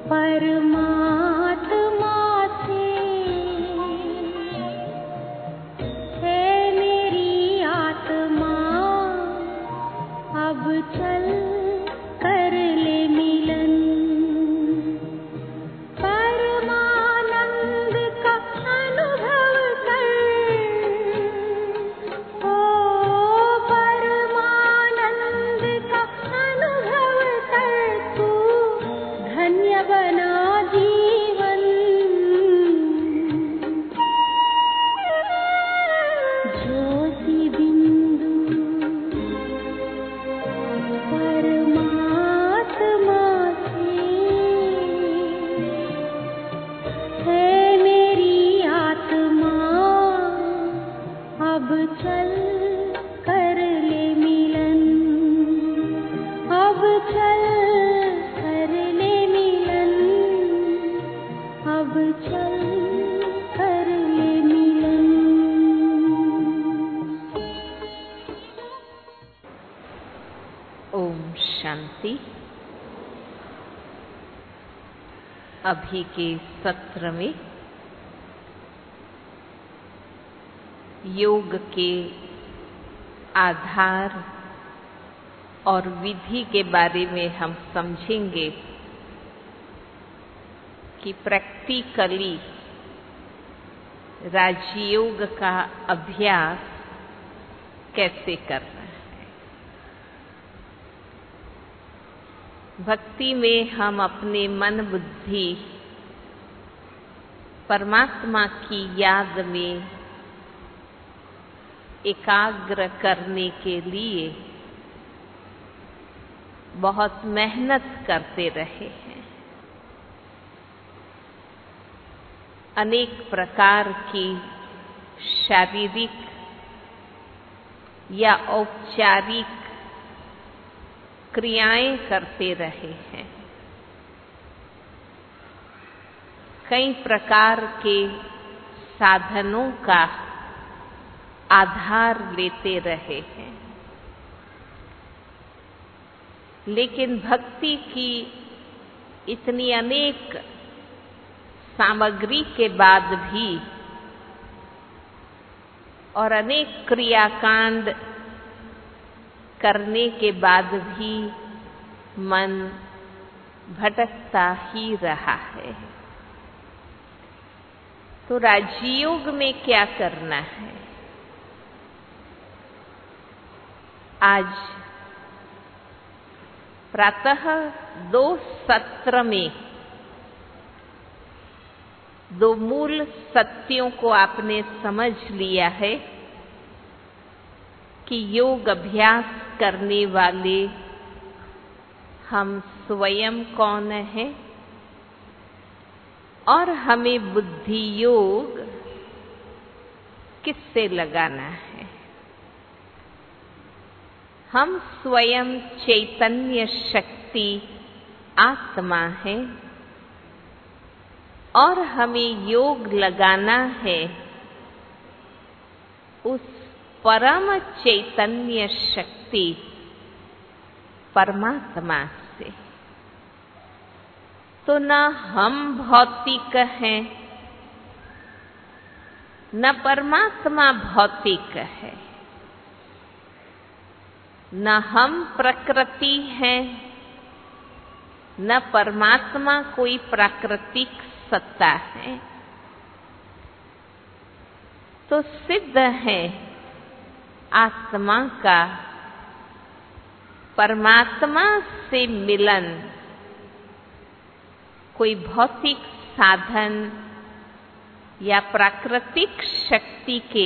परमात्मा से है मेरी आत्मा, अब चल कर ले मिलन। परमानंद का अनुभव कर, ओ परमानंद का अनुभव कर, तू धन्य बना जीवन। ज्योति बिंदु परमात्मा से है मेरी आत्मा, अब चल कर ले मिलन। अब चल कर ले मिलन, अब चल कर ले मिलन। ओम शांति। अभी के सत्र में योग के आधार और विधि के बारे में हम समझेंगे कि प्रैक्टिकली राजयोग का अभ्यास कैसे करना है। भक्ति में हम अपने मन बुद्धि परमात्मा की याद में एकाग्र करने के लिए बहुत मेहनत करते रहे हैं। अनेक प्रकार की शारीरिक या औपचारिक क्रियाएं करते रहे हैं। कई प्रकार के साधनों का आधार लेते रहे हैं, लेकिन भक्ति की इतनी अनेक सामग्री के बाद भी और अनेक क्रियाकांड करने के बाद भी मन भटकता ही रहा है। तो राजयोग में क्या करना है? आज प्रातः 2 सत्र में 2 मूल सत्यों को आपने समझ लिया है कि योग अभ्यास करने वाले हम स्वयं कौन हैं और हमें बुद्धि योग किससे लगाना है। हम स्वयं चैतन्य शक्ति आत्मा है और हमें योग लगाना है उस परम चैतन्य शक्ति परमात्मा से। तो न हम भौतिक हैं, न परमात्मा भौतिक है, न हम प्रकृति हैं, न परमात्मा कोई प्राकृतिक सत्ता है। तो सिद्ध है आत्मा का परमात्मा से मिलन कोई भौतिक साधन या प्राकृतिक शक्ति के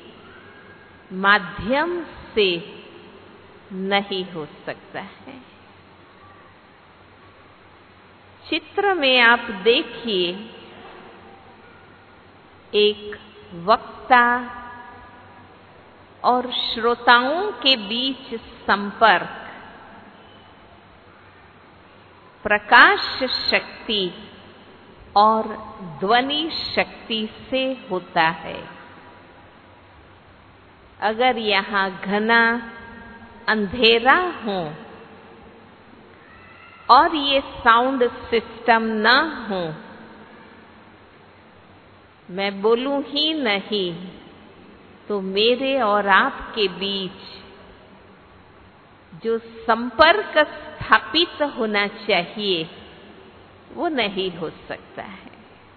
माध्यम से नहीं हो सकता है। चित्र में आप देखिए, एक वक्ता और श्रोताओं के बीच संपर्क प्रकाश शक्ति और ध्वनि शक्ति से होता है। अगर यहाँ घना अंधेरा हो और ये साउंड सिस्टम ना हो, मैं बोलूं ही नहीं, तो मेरे और आपके बीच जो संपर्क स्थापित होना चाहिए वो नहीं हो सकता है।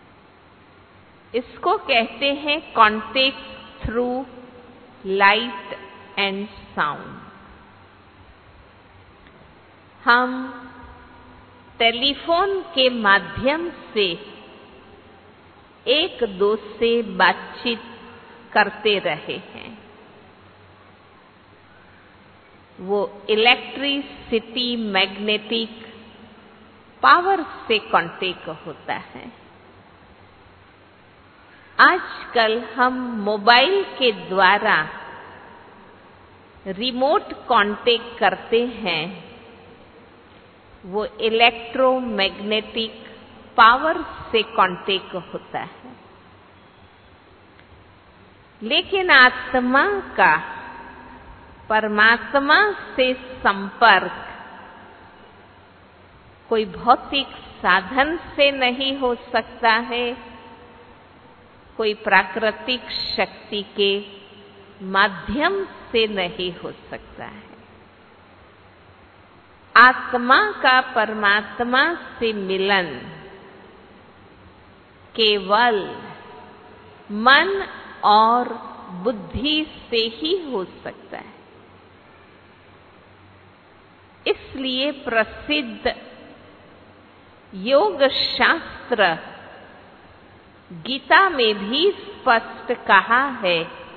इसको कहते हैं contact through light and sound. हम टेलीफोन के माध्यम से एक दूसरे से बातचीत करते रहे हैं। वो इलेक्ट्रिसिटी मैग्नेटिक पावर से कांटेक्ट होता है। आजकल हम मोबाइल के द्वारा रिमोट कांटेक्ट करते हैं, वो इलेक्ट्रोमैग्नेटिक पावर से कांटेक्ट होता है। लेकिन आत्मा का परमात्मा से संपर्क कोई भौतिक साधन से नहीं हो सकता है, कोई प्राकृतिक शक्ति के माध्यम से नहीं हो सकता है। आत्मा का परमात्मा से मिलन केवल मन और बुद्धि से ही हो सकता है। इसलिए प्रसिद्ध योग शास्त्र गीता में भी स्पष्ट कहा है,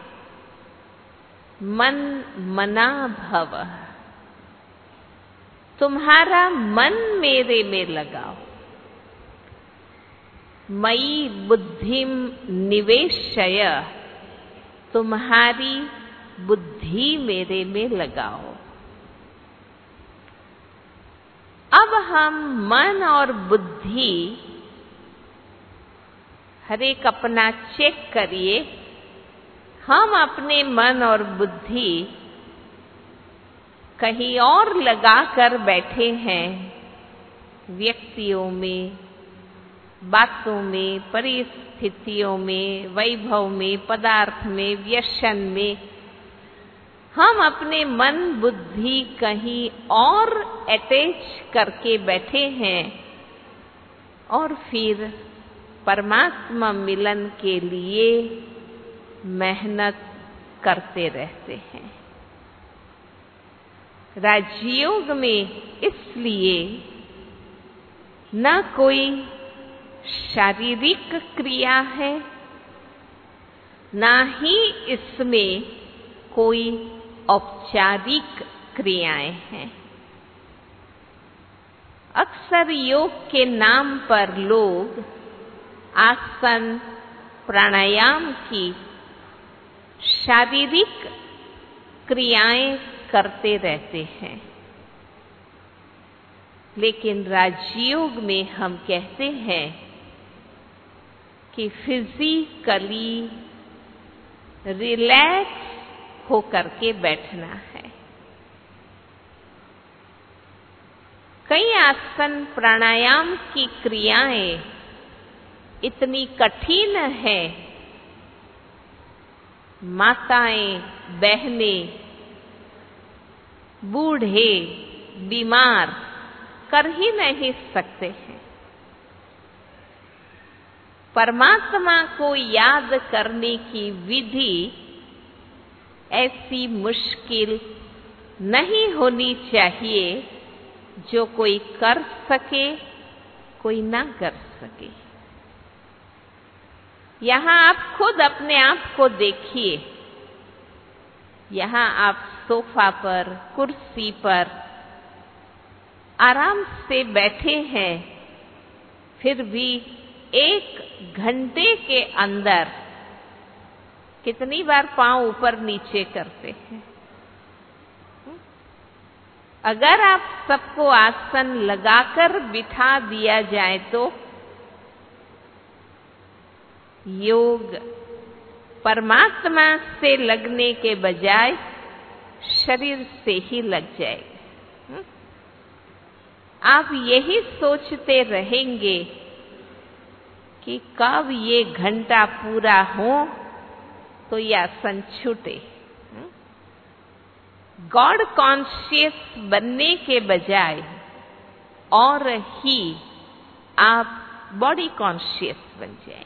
मन मना भव, तुम्हारा मन मेरे में लगाओ। मयि बुद्धिम निवेशय, तुम्हारी बुद्धि मेरे में लगाओ। अब हम मन और बुद्धि हर एक अपना चेक करिए। हम अपने मन और बुद्धि कहीं और लगाकर बैठे हैं, व्यक्तियों में, बातों में, परिस्थितियों में, वैभव में, पदार्थ में, व्यसन में। हम अपने मन बुद्धि कहीं और अटैच करके बैठे हैं और फिर परमात्मा मिलन के लिए मेहनत करते रहते हैं। राजयोग में इसलिए न कोई शारीरिक क्रिया है, ना ही इसमें कोई औपचारिक क्रियाएं हैं। अक्सर योग के नाम पर लोग आसन प्राणायाम की शारीरिक क्रियाएं करते रहते हैं, लेकिन राजयोग में हम कहते हैं कि फिजिकली रिलैक्स होकर के बैठना है। कई आसन प्राणायाम की क्रियाएं इतनी कठिन है, माताएं, बहनें, बूढ़े, बीमार कर ही नहीं सकते हैं। परमात्मा को याद करने की विधि ऐसी मुश्किल नहीं होनी चाहिए जो कोई कर सके, कोई ना कर सके। यहाँ आप खुद अपने आप को देखिए। यहाँ आप सोफा पर, कुर्सी पर आराम से बैठे हैं, फिर भी 1 घंटे के अंदर कितनी बार पांव ऊपर नीचे करते हैं। अगर आप सबको आसन लगाकर बिठा दिया जाए तो योग परमात्मा से लगने के बजाय शरीर से ही लग जाएगा। आप यही सोचते रहेंगे कि कब ये घंटा पूरा हो तो यह आसन छूटे। गॉड कॉन्शियस बनने के बजाय और ही आप बॉडी कॉन्शियस बन जाएंगे।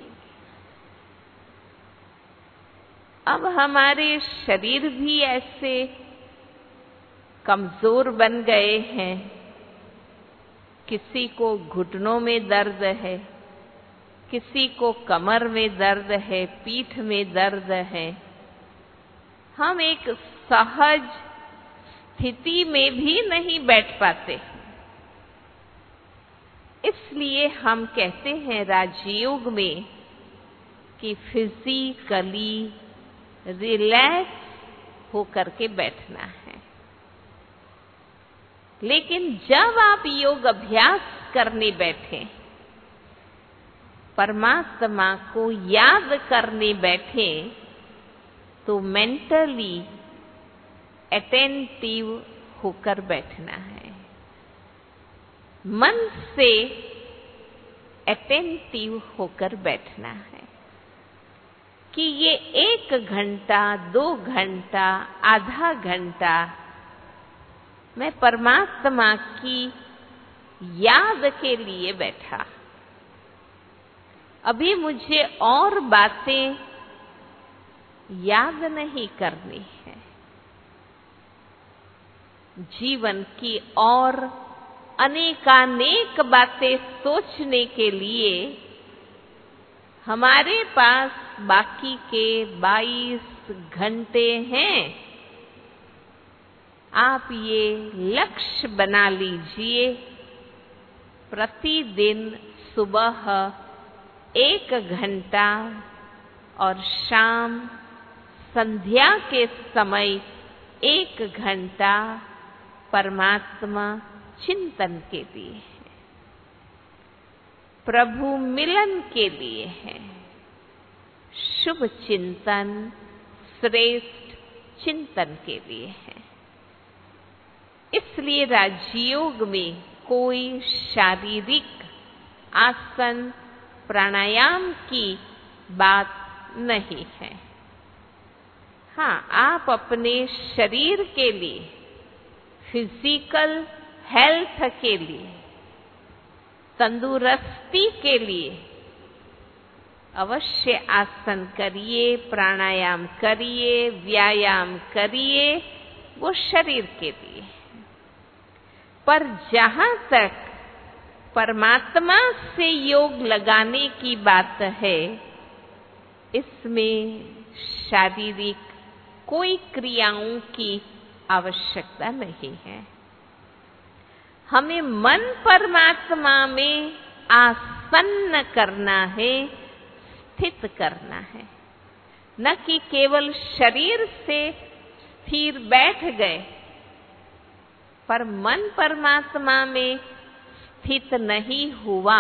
अब हमारे शरीर भी ऐसे कमजोर बन गए हैं। किसी को घुटनों में दर्द है, किसी को कमर में दर्द है, पीठ में दर्द है। हम एक सहज स्थिति में भी नहीं बैठ पाते। इसलिए हम कहते हैं राजयोग में कि फिजिकली रिलैक्स होकर के बैठना है। लेकिन जब आप योग अभ्यास करने बैठे, परमात्मा को याद करने बैठे, तो मेंटली अटेंटिव होकर बैठना है। मन से अटेंटिव होकर बैठना है कि ये 1 घंटा, 2 घंटा, आधा घंटा मैं परमात्मा की याद के लिए बैठा। अभी मुझे और बातें याद नहीं करनी है। जीवन की और अनेकानेक बातें सोचने के लिए हमारे पास बाकी के 22 घंटे हैं। आप ये लक्ष्य बना लीजिए, प्रतिदिन सुबह 1 घंटा और शाम संध्या के समय 1 घंटा परमात्मा चिंतन के लिए है, प्रभु मिलन के लिए है। शुभ चिंतन, श्रेष्ठ चिंतन के लिए है। इसलिए राजयोग में कोई शारीरिक आसन प्राणायाम की बात नहीं है। हाँ, आप अपने शरीर के लिए, फिजिकल हेल्थ के लिए, तंदुरुस्ती के लिए अवश्य आसन करिए, प्राणायाम करिए, व्यायाम करिए, वो शरीर के लिए। पर जहां तक परमात्मा से योग लगाने की बात है, इसमें शारीरिक कोई क्रियाओं की आवश्यकता नहीं है। हमें मन परमात्मा में आसन्न करना है, स्थित करना है, न कि केवल शरीर से स्थिर बैठ गए पर मन परमात्मा में स्थित नहीं हुआ।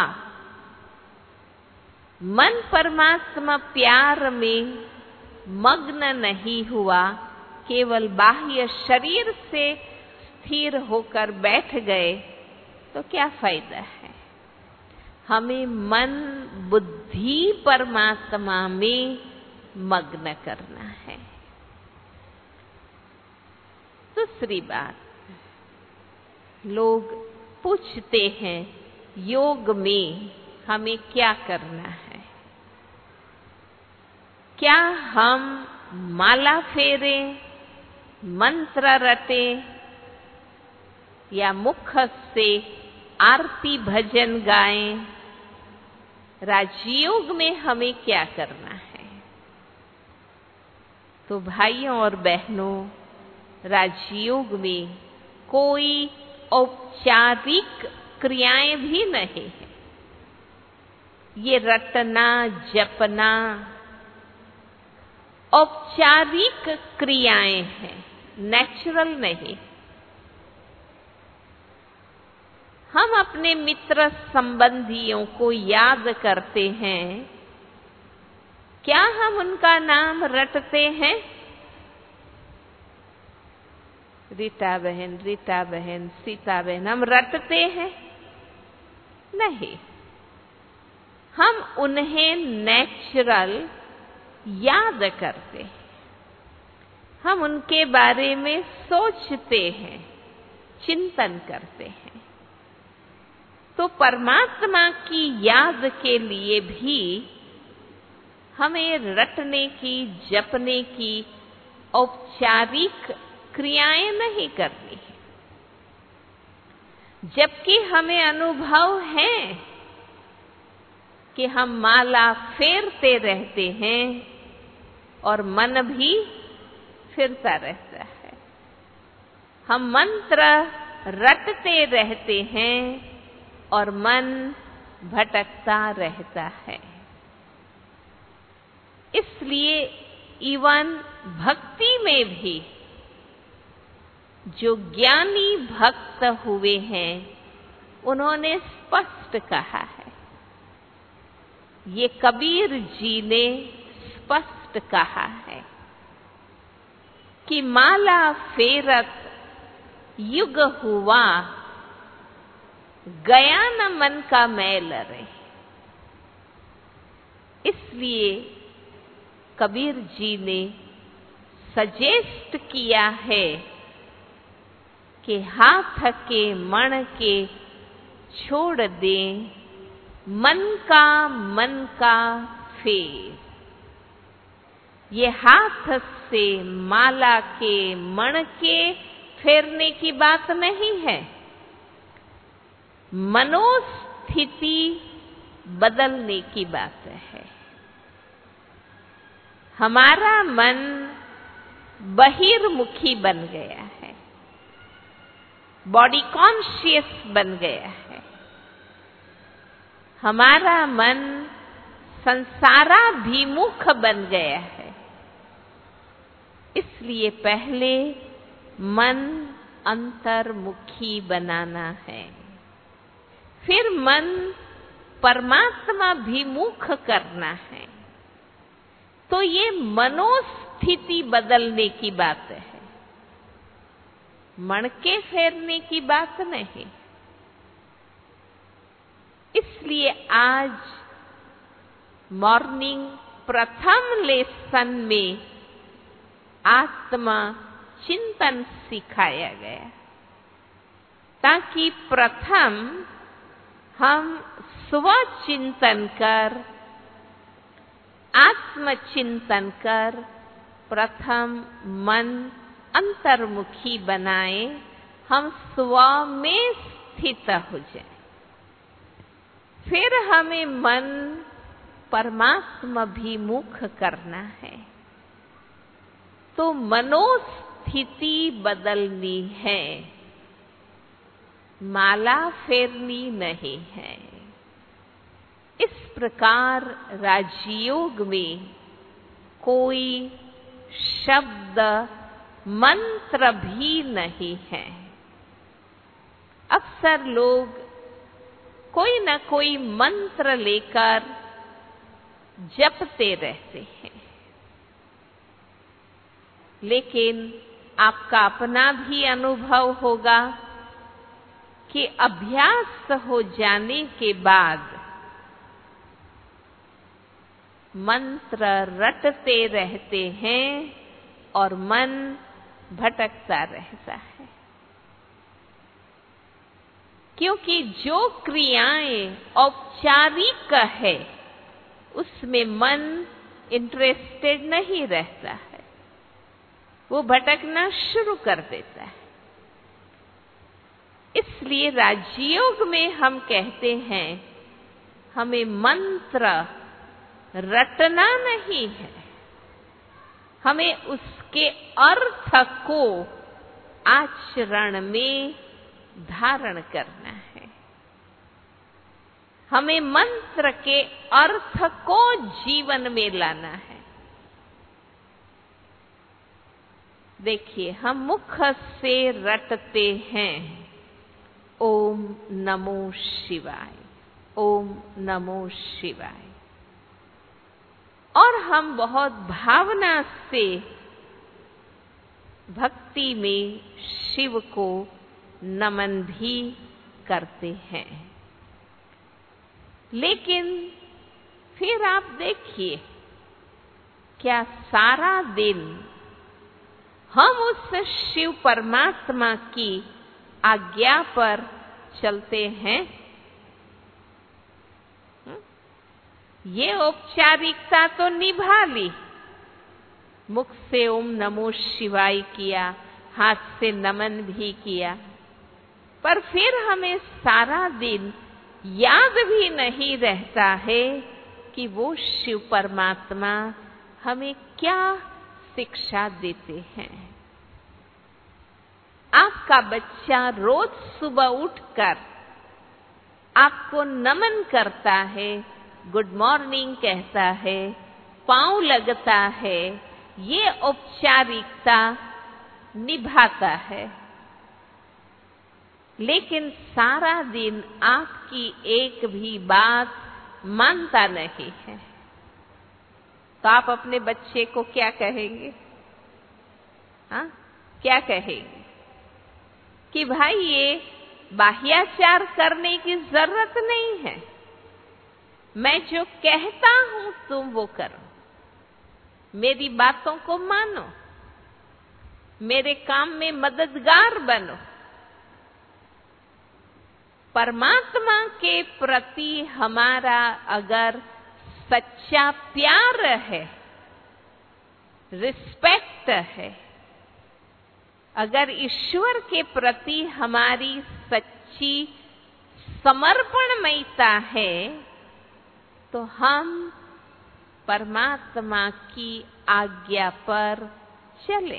मन परमात्मा प्यार में मग्न नहीं हुआ, केवल बाह्य शरीर से स्थिर होकर बैठ गए तो क्या फायदा है। हमें मन बुद्धि परमात्मा में मग्न करना है। दूसरी बात, लोग पूछते हैं योग में हमें क्या करना है। क्या हम माला फेरें, मंत्र रटें या मुख से आरती भजन गाएं? राजयोग में हमें क्या करना है? तो भाइयों और बहनों, राजयोग में कोई औपचारिक क्रियाएं भी नहीं है। ये रटना जपना औपचारिक क्रियाएं हैं, नेचुरल नहीं। हम अपने मित्र संबंधियों को याद करते हैं, क्या हम उनका नाम रटते हैं? रीता बहन, रीता बहन, सीता बहन हम रटते हैं? नहीं, हम उन्हें नेचुरल याद करते हैं, हम उनके बारे में सोचते हैं, चिंतन करते हैं। तो परमात्मा की याद के लिए भी हमें रटने की, जपने की औपचारिक क्रियाएं नहीं करनी है, जबकि हमें अनुभव है कि हम माला फेरते रहते हैं और मन भी फिरता रहता है। हम मंत्र रटते रहते हैं और मन भटकता रहता है। इसलिए इवन भक्ति में भी जो ज्ञानी भक्त हुए हैं, उन्होंने स्पष्ट कहा है, ये कबीर जी ने स्पष्ट कहा है कि माला फेरत युग हुआ, गया न मन का मैल रे। इसलिए कबीर जी ने सजेस्ट किया है कि हाथ के मण के छोड़ दें मन का फेर। ये हाथ से माला के मण के फेरने की बात नहीं है, मनोस्थिति बदलने की बात है। हमारा मन बहिर्मुखी बन गया है, बॉडी कॉन्शियस बन गया है। हमारा मन संसाराभिमुख बन गया है। इसलिए पहले मन अंतर्मुखी बनाना है, फिर मन परमात्माभिमुख करना है। तो ये मनोस्थिति बदलने की बात है, मणके फेरने की बात नहीं। इसलिए आज मॉर्निंग प्रथम लेसन में आत्मा चिंतन सिखाया गया, ताकि प्रथम हम स्वचिंतन कर, आत्मचिंतन कर प्रथम मन अंतर्मुखी बनाए, हम स्व में स्थित हो जाए। फिर हमें मन परमात्माभिमुख करना है। तो मनोस्थिति बदलनी है, माला फेरनी नहीं है। इस प्रकार राजयोग में कोई शब्द मंत्र भी नहीं है। अक्सर लोग कोई न कोई मंत्र लेकर जपते रहते हैं, लेकिन आपका अपना भी अनुभव होगा कि अभ्यास हो जाने के बाद मंत्र रटते रहते हैं और मन भटकता रहता है। क्योंकि जो क्रियाएं औपचारिक है, उसमें मन इंटरेस्टेड नहीं रहता है, वो भटकना शुरू कर देता है। इसलिए राजयोग में हम कहते हैं, हमें मंत्र रटना नहीं है, हमें उसके अर्थ को आचरण में धारण करना है। हमें मंत्र के अर्थ को जीवन में लाना है। देखिए, हम मुख से रटते हैं ओम नमो शिवाय, ओम नमो शिवाय, और हम बहुत भावना से भक्ति में शिव को नमन भी करते हैं। लेकिन फिर आप देखिए, क्या सारा दिन हम उस शिव परमात्मा की आज्ञा पर चलते हैं? ये औपचारिकता तो निभा ली, मुख से ओम नमो शिवाय किया, हाथ से नमन भी किया, पर फिर हमें सारा दिन याद भी नहीं रहता है कि वो शिव परमात्मा हमें क्या शिक्षा देते हैं। आपका बच्चा रोज सुबह उठकर आपको नमन करता है, गुड मॉर्निंग कहता है, पांव लगता है, ये औपचारिकता निभाता है, लेकिन सारा दिन आपकी एक भी बात मानता नहीं है। तो आप अपने बच्चे को क्या कहेंगे? हाँ, क्या कहेंगे कि भाई ये बाह्याचार करने की जरूरत नहीं है, मैं जो कहता हूं तुम वो करो, मेरी बातों को मानो, मेरे काम में मददगार बनो। परमात्मा के प्रति हमारा अगर सच्चा प्यार है, रिस्पेक्ट है, अगर ईश्वर के प्रति हमारी सच्ची समर्पणमयता है, तो हम परमात्मा की आज्ञा पर चले।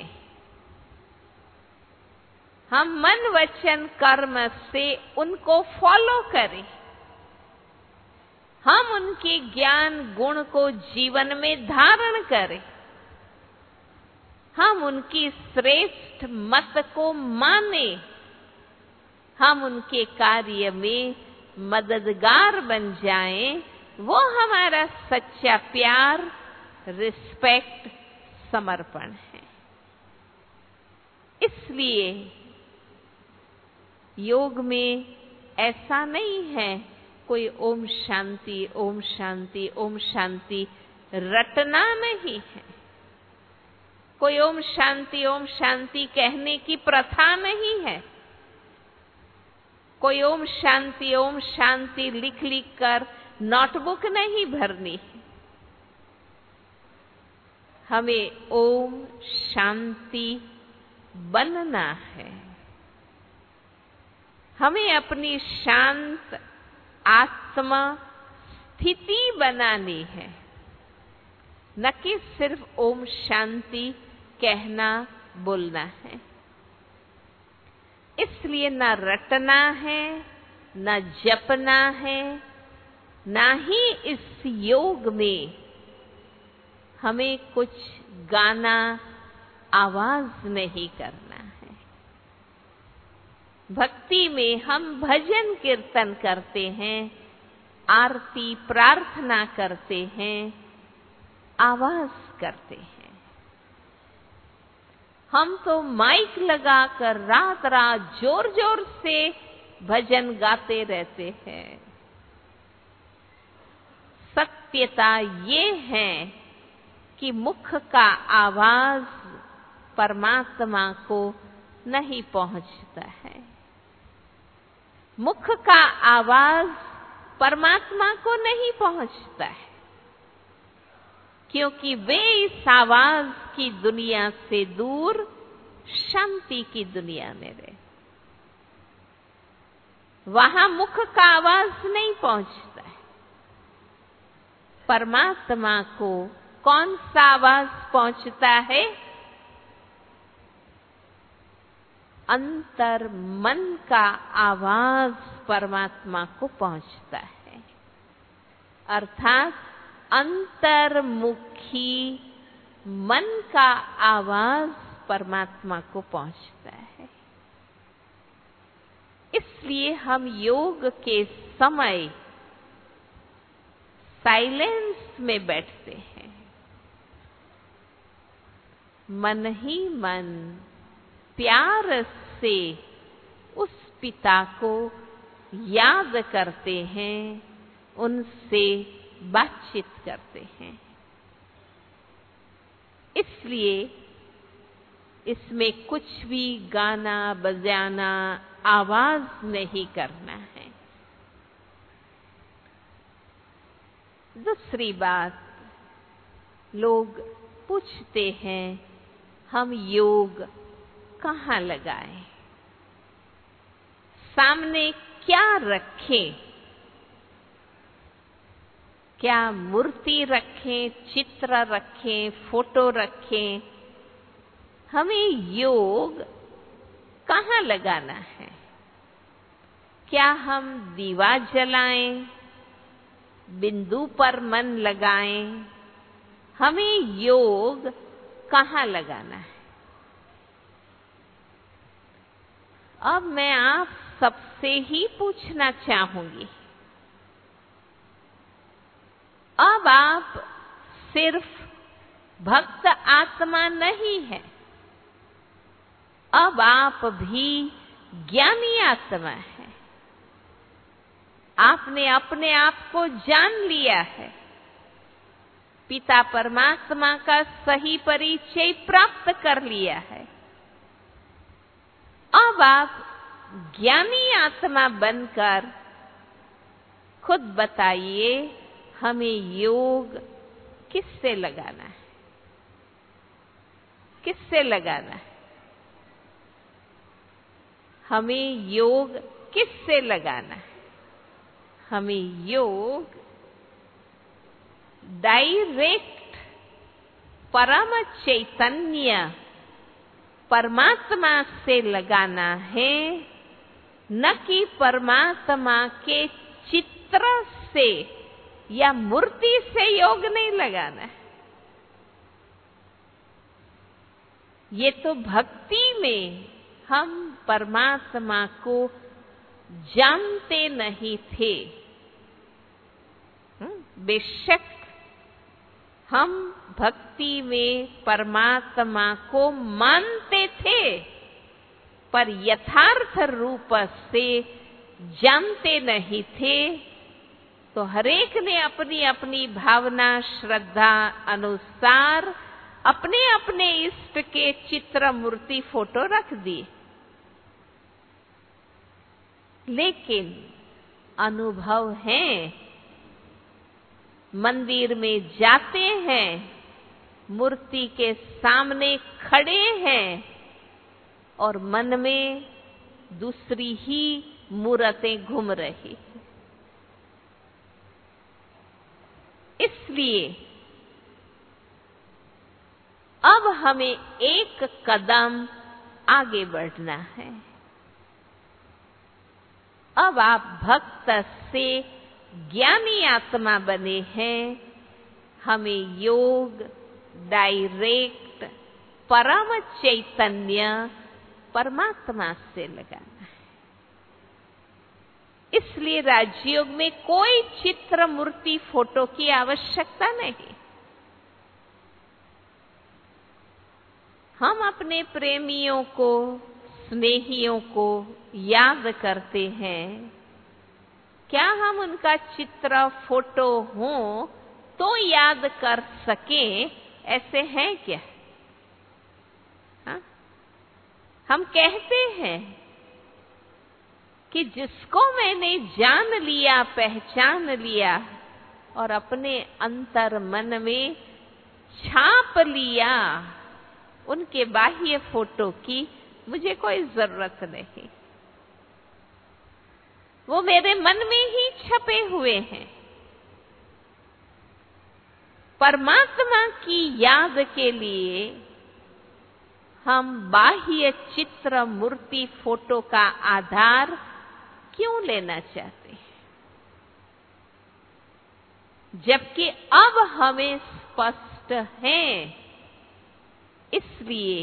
हम मन वचन कर्म से उनको फॉलो करें, हम उनके ज्ञान गुण को जीवन में धारण करें, हम उनकी श्रेष्ठ मत को माने, हम उनके कार्य में मददगार बन जाएं। वो हमारा सच्चा प्यार, रिस्पेक्ट, समर्पण है। इसलिए योग में ऐसा नहीं है कोई ओम शांति ओम शांति ओम शांति रटना नहीं है, कोई ओम शांति कहने की प्रथा नहीं है, कोई ओम शांति लिख लिख कर नोटबुक नहीं भरनी है। हमें ओम शांति बनना है, हमें अपनी शांत आत्मा स्थिति बनानी है, न कि सिर्फ ओम शांति कहना बोलना है। इसलिए न रटना है, न जपना है, ना ही इस योग में हमें कुछ गाना, आवाज नहीं करना है। भक्ति में हम भजन कीर्तन करते हैं, आरती प्रार्थना करते हैं, आवाज करते हैं। हम तो माइक लगाकर रात रात जोर जोर से भजन गाते रहते हैं। सत्यता ये है कि मुख का आवाज परमात्मा को नहीं पहुंचता है, मुख का आवाज परमात्मा को नहीं पहुंचता है, क्योंकि वे इस आवाज की दुनिया से दूर शांति की दुनिया में रहे। वहां मुख का आवाज नहीं पहुंचता है। परमात्मा को कौन सा आवाज पहुंचता है? अंतर मन का आवाज परमात्मा को पहुंचता है, अर्थात अंतर्मुखी मन का आवाज परमात्मा को पहुंचता है। इसलिए हम योग के समय साइलेंस में बैठते हैं, मन ही मन प्यार से उस पिता को याद करते हैं, उनसे बातचीत करते हैं। इसलिए इसमें कुछ भी गाना बजाना, आवाज नहीं करना है। दूसरी बात, लोग पूछते हैं हम योग कहाँ लगाएं, सामने क्या रखें, क्या मूर्ति रखें, चित्र रखें, फोटो रखें, हमें योग कहाँ लगाना है? क्या हम दीवा जलाएं, बिंदु पर मन लगाएं? हमें योग कहाँ लगाना है? अब मैं आप सबसे ही पूछना चाहूंगी, अब आप सिर्फ भक्त आत्मा नहीं है, अब आप भी ज्ञानी आत्मा है। आपने अपने आप को जान लिया है, पिता परमात्मा का सही परिचय प्राप्त कर लिया है। अब आप ज्ञानी आत्मा बनकर खुद बताइए, हमें योग किससे लगाना है? किससे लगाना है? हमें योग किससे लगाना है? हमें योग डायरेक्ट परम चैतन्य परमात्मा से लगाना है, न कि परमात्मा के चित्र से या मूर्ति से योग नहीं लगाना है। ये तो भक्ति में हम परमात्मा को जानते नहीं थे। बेशक हम भक्ति में परमात्मा को मानते थे, पर यथार्थ रूप से जानते नहीं थे। तो हरेक ने अपनी अपनी भावना श्रद्धा अनुसार अपने अपने इष्ट के चित्र मूर्ति फोटो रख दिए। लेकिन अनुभव है, मंदिर में जाते हैं, मूर्ति के सामने खड़े हैं और मन में दूसरी ही मूर्तें घूम रही। इसलिए अब हमें एक कदम आगे बढ़ना है। अब आप भक्त से ज्ञानी आत्मा बने हैं, हमें योग डायरेक्ट परम चैतन्य परमात्मा से लगाना है। इसलिए राजयोग में कोई चित्र मूर्ति फोटो की आवश्यकता नहीं। हम अपने प्रेमियों को, स्नेहियों को याद करते हैं, क्या हम उनका चित्र फोटो हो तो याद कर सकें, ऐसे हैं क्या? हम कहते हैं कि जिसको मैंने जान लिया, पहचान लिया और अपने अंतर मन में छाप लिया, उनके बाह्य फोटो की मुझे कोई जरूरत नहीं। वो मेरे मन में ही छपे हुए हैं। परमात्मा की याद के लिए हम बाह्य चित्र मूर्ति फोटो का आधार क्यों लेना चाहते हैं? जबकि अब हमें स्पष्ट है। इसलिए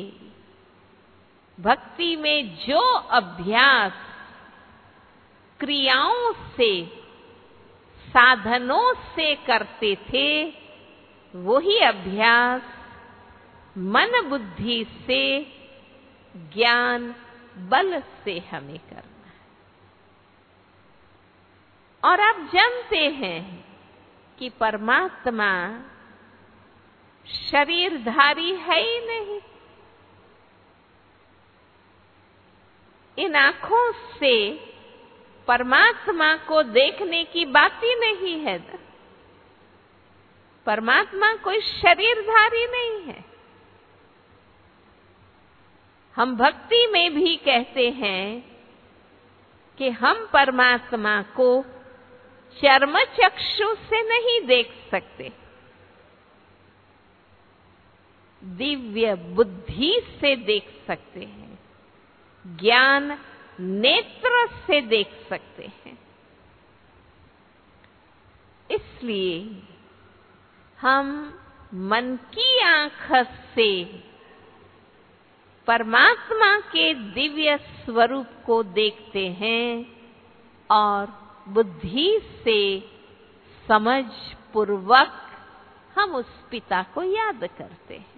भक्ति में जो अभ्यास क्रियाओं से, साधनों से करते थे, वही अभ्यास मन बुद्धि से, ज्ञान बल से हमें करना है। और आप जानते हैं कि परमात्मा शरीरधारी है ही नहीं। इन आंखों से परमात्मा को देखने की बात ही नहीं है। परमात्मा कोई शरीरधारी नहीं है। हम भक्ति में भी कहते हैं कि हम परमात्मा को चर्म चक्षु से नहीं देख सकते, दिव्य बुद्धि से देख सकते हैं, ज्ञान नेत्र से देख सकते हैं। इसलिए हम मन की आंख से परमात्मा के दिव्य स्वरूप को देखते हैं और बुद्धि से समझ पूर्वक हम उस पिता को याद करते हैं।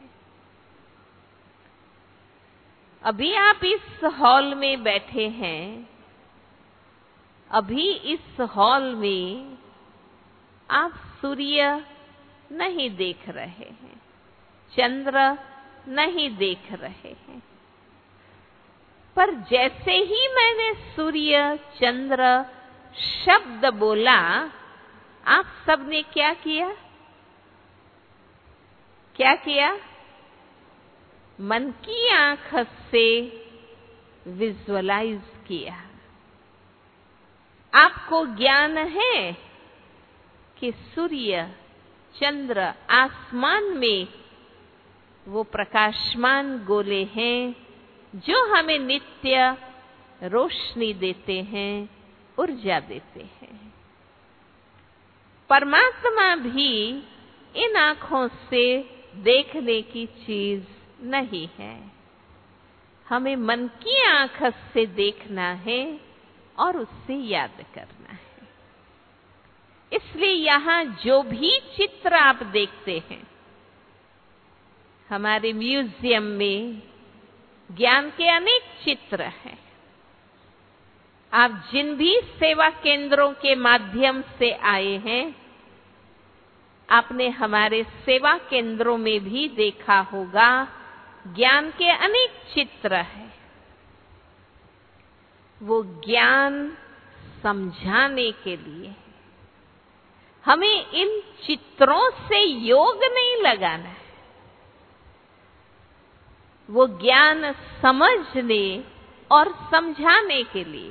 अभी आप इस हॉल में बैठे हैं, अभी इस हॉल में आप सूर्य नहीं देख रहे हैं, चंद्र नहीं देख रहे हैं, पर जैसे ही मैंने सूर्य चंद्र शब्द बोला, आप सबने क्या किया? क्या किया? मन की आंख से विजुअलाइज किया। आपको ज्ञान है कि सूर्य चंद्र आसमान में वो प्रकाशमान गोले हैं जो हमें नित्य रोशनी देते हैं, ऊर्जा देते हैं। परमात्मा भी इन आंखों से देखने की चीज नहीं है। हमें मन की आंख से देखना है और उससे याद करना है। इसलिए यहां जो भी चित्र आप देखते हैं, हमारे म्यूजियम में ज्ञान के अनेक चित्र हैं। आप जिन भी सेवा केंद्रों के माध्यम से आए हैं, आपने हमारे सेवा केंद्रों में भी देखा होगा, ज्ञान के अनेक चित्र हैं। वो ज्ञान समझाने के लिए हमें इन चित्रों से योग नहीं लगाना है, वो ज्ञान समझने और समझाने के लिए।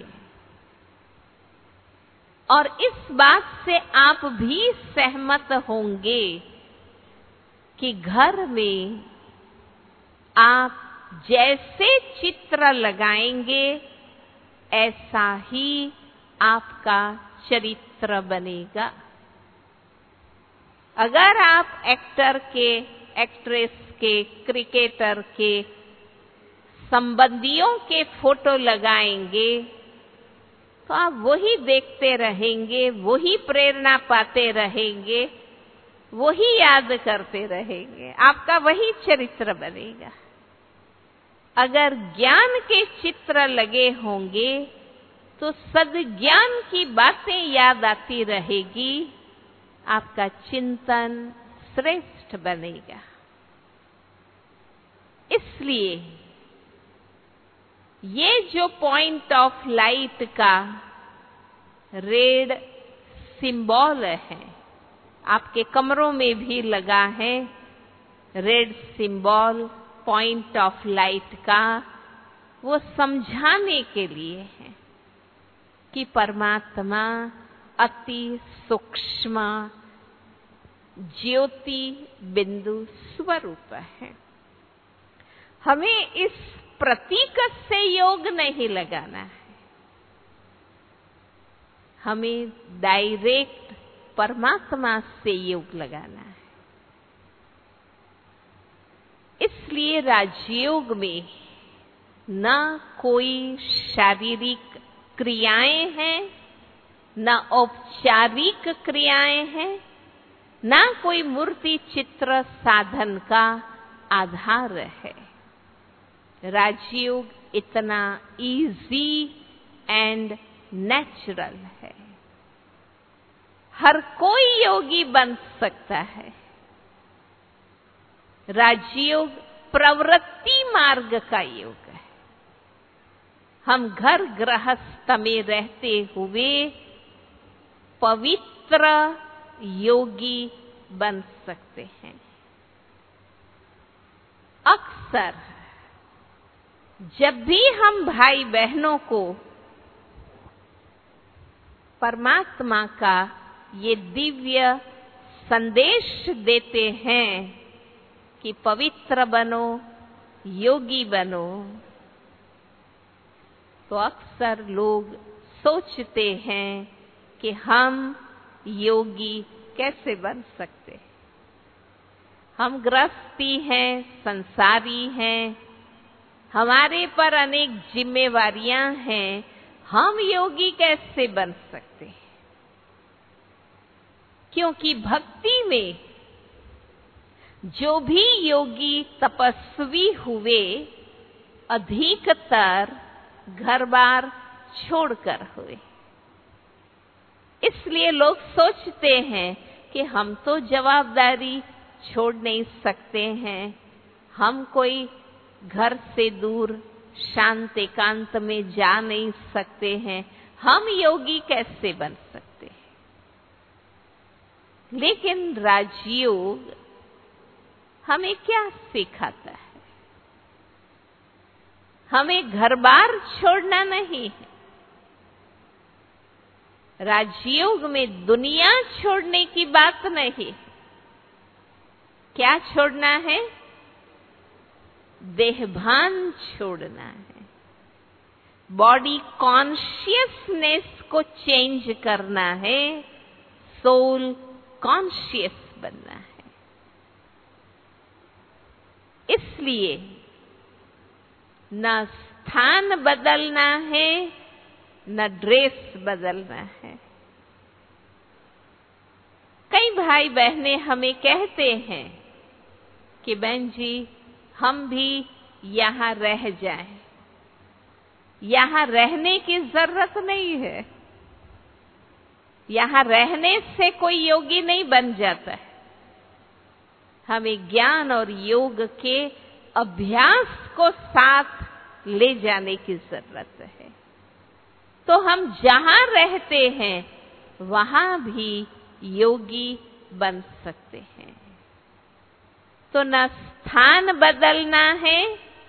और इस बात से आप भी सहमत होंगे कि घर में आप जैसे चित्र लगाएंगे, ऐसा ही आपका चरित्र बनेगा। अगर आप एक्टर के, एक्ट्रेस के, क्रिकेटर के संबंधियों के फोटो लगाएंगे, तो आप वही देखते रहेंगे, वही प्रेरणा पाते रहेंगे, वही याद करते रहेंगे, आपका वही चरित्र बनेगा। अगर ज्ञान के चित्र लगे होंगे तो सद्ज्ञान की बातें याद आती रहेगी, आपका चिंतन श्रेष्ठ बनेगा। इसलिए ये जो पॉइंट ऑफ लाइट का रेड सिंबल है, आपके कमरों में भी लगा है, red symbol point of light का, वो समझाने के लिए है कि परमात्मा अति सूक्ष्म ज्योति बिंदु स्वरूप है। हमें इस प्रतीक से योग नहीं लगाना है, हमें डायरेक्ट परमात्मा से योग लगाना है। इसलिए राजयोग में न कोई शारीरिक क्रियाएं हैं, न औपचारिक क्रियाएं हैं, न कोई मूर्ति चित्र साधन का आधार है। राजयोग इतना इजी एंड नेचुरल है। हर कोई योगी बन सकता है। राजयोग प्रवृत्ति मार्ग का योग है। हम घर गृहस्थ में रहते हुए पवित्र योगी बन सकते हैं। अक्सर जब भी हम भाई बहनों को परमात्मा का ये दिव्य संदेश देते हैं कि पवित्र बनो, योगी बनो, तो अक्सर लोग सोचते हैं कि हम योगी कैसे बन सकते हैं। हम गृहस्थी हैं, संसारी हैं, हमारे पर अनेक जिम्मेवारियां हैं, हम योगी कैसे बन सकते हैं? क्योंकि भक्ति में जो भी योगी तपस्वी हुए अधिकतर घर बार छोड़कर हुए। इसलिए लोग सोचते हैं कि हम तो जवाबदारी छोड़ नहीं सकते हैं, हम कोई घर से दूर शांत एकांत में जा नहीं सकते हैं, हम योगी कैसे बन सकते हैं? लेकिन राजयोग हमें क्या सिखाता है? हमें घर बार छोड़ना नहीं है। राजयोग में दुनिया छोड़ने की बात नहीं। क्या छोड़ना है? देहभान छोड़ना है। बॉडी कॉन्शियसनेस को चेंज करना है, सोल कॉन्शियस बनना है। इसलिए न स्थान बदलना है, न ड्रेस बदलना है। कई भाई बहनें हमें कहते हैं कि बहन जी हम भी यहां रह जाएं। यहां रहने की जरूरत नहीं है। यहां रहने से कोई योगी नहीं बन जाता है। हमें ज्ञान और योग के अभ्यास को साथ ले जाने की जरूरत है। तो हम जहां रहते हैं वहां भी योगी बन सकते हैं। तो न स्थान बदलना है,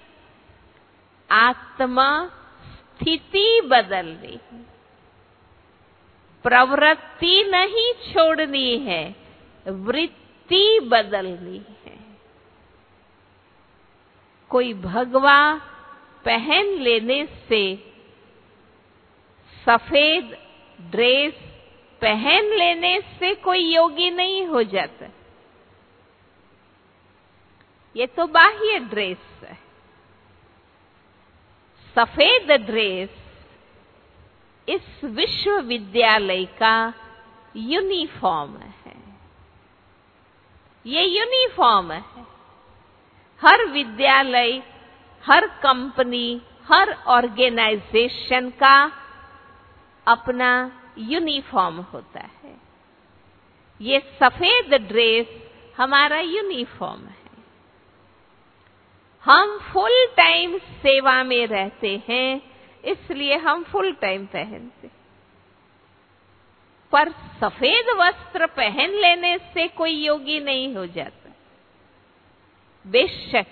आत्मा स्थिति बदलनी है। प्रवृत्ति नहीं छोड़नी है, वृत्ति बदलनी है। कोई भगवा पहन लेने से, सफेद ड्रेस पहन लेने से कोई योगी नहीं हो जाता। ये तो बाह्य ड्रेस है। सफेद ड्रेस इस विश्वविद्यालय का यूनिफॉर्म है। ये यूनिफॉर्म है। हर विद्यालय, हर कंपनी, हर ऑर्गेनाइजेशन का अपना यूनिफॉर्म होता है। ये सफेद ड्रेस हमारा यूनिफॉर्म है। हम फुल टाइम सेवा में रहते हैं, इसलिए हम फुल टाइम पहनते। पर सफेद वस्त्र पहन लेने से कोई योगी नहीं हो जाता। बेशक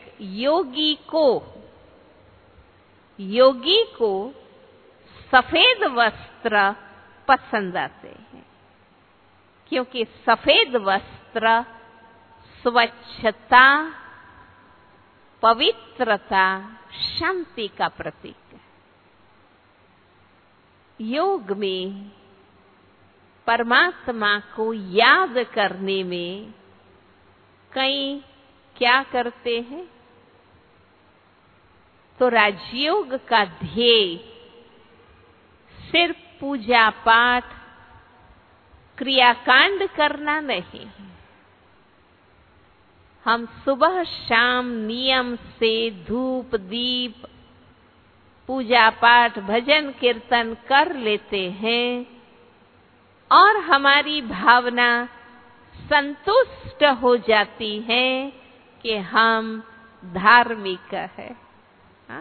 योगी को सफेद वस्त्र पसंद आते हैं, क्योंकि सफेद वस्त्र स्वच्छता, पवित्रता, शांति का प्रतीक है। योग में परमात्मा को याद करने में कई क्या करते हैं? तो राजयोग का ध्येय सिर्फ पूजा पाठ, क्रियाकांड करना नहीं है। हम सुबह शाम नियम से धूप दीप, पूजा पाठ, भजन कीर्तन कर लेते हैं, और हमारी भावना संतुष्ट हो जाती है कि हम धार्मिक है। हाँ?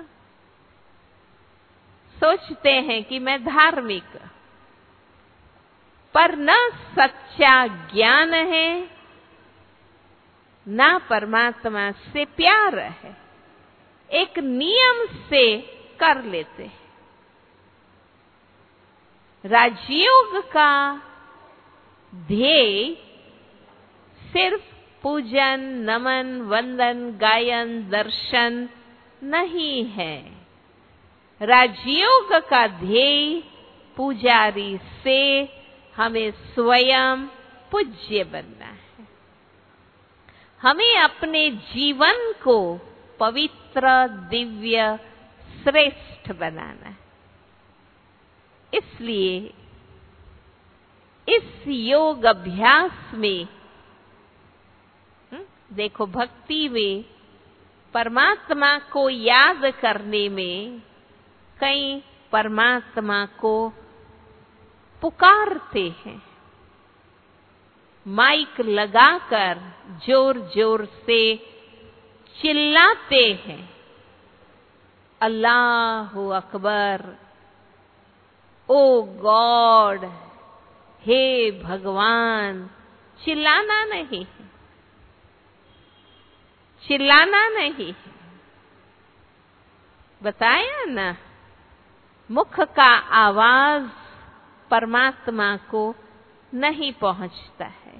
सोचते हैं कि मैं धार्मिक, पर न सच्चा ज्ञान है, ना परमात्मा से प्यार है। एक नियम से कर लेते हैं। राजयोग का ध्येय सिर्फ पूजन, नमन, वंदन, गायन, दर्शन नहीं है। राजयोग का ध्येय पुजारी से हमें स्वयं पूज्य बनना है। हमें अपने जीवन को पवित्र, दिव्य, श्रेष्ठ बनाना है। इसलिए इस योग अभ्यास में देखो, भक्ति में परमात्मा को याद करने में कई परमात्मा को पुकारते हैं, माइक लगाकर जोर जोर से चिल्लाते हैं, अल्लाहु अकबर, ओ गॉड, हे भगवान। चिल्लाना नहीं है, चिल्लाना नहीं है। बताया ना, मुख का आवाज परमात्मा को नहीं पहुंचता है।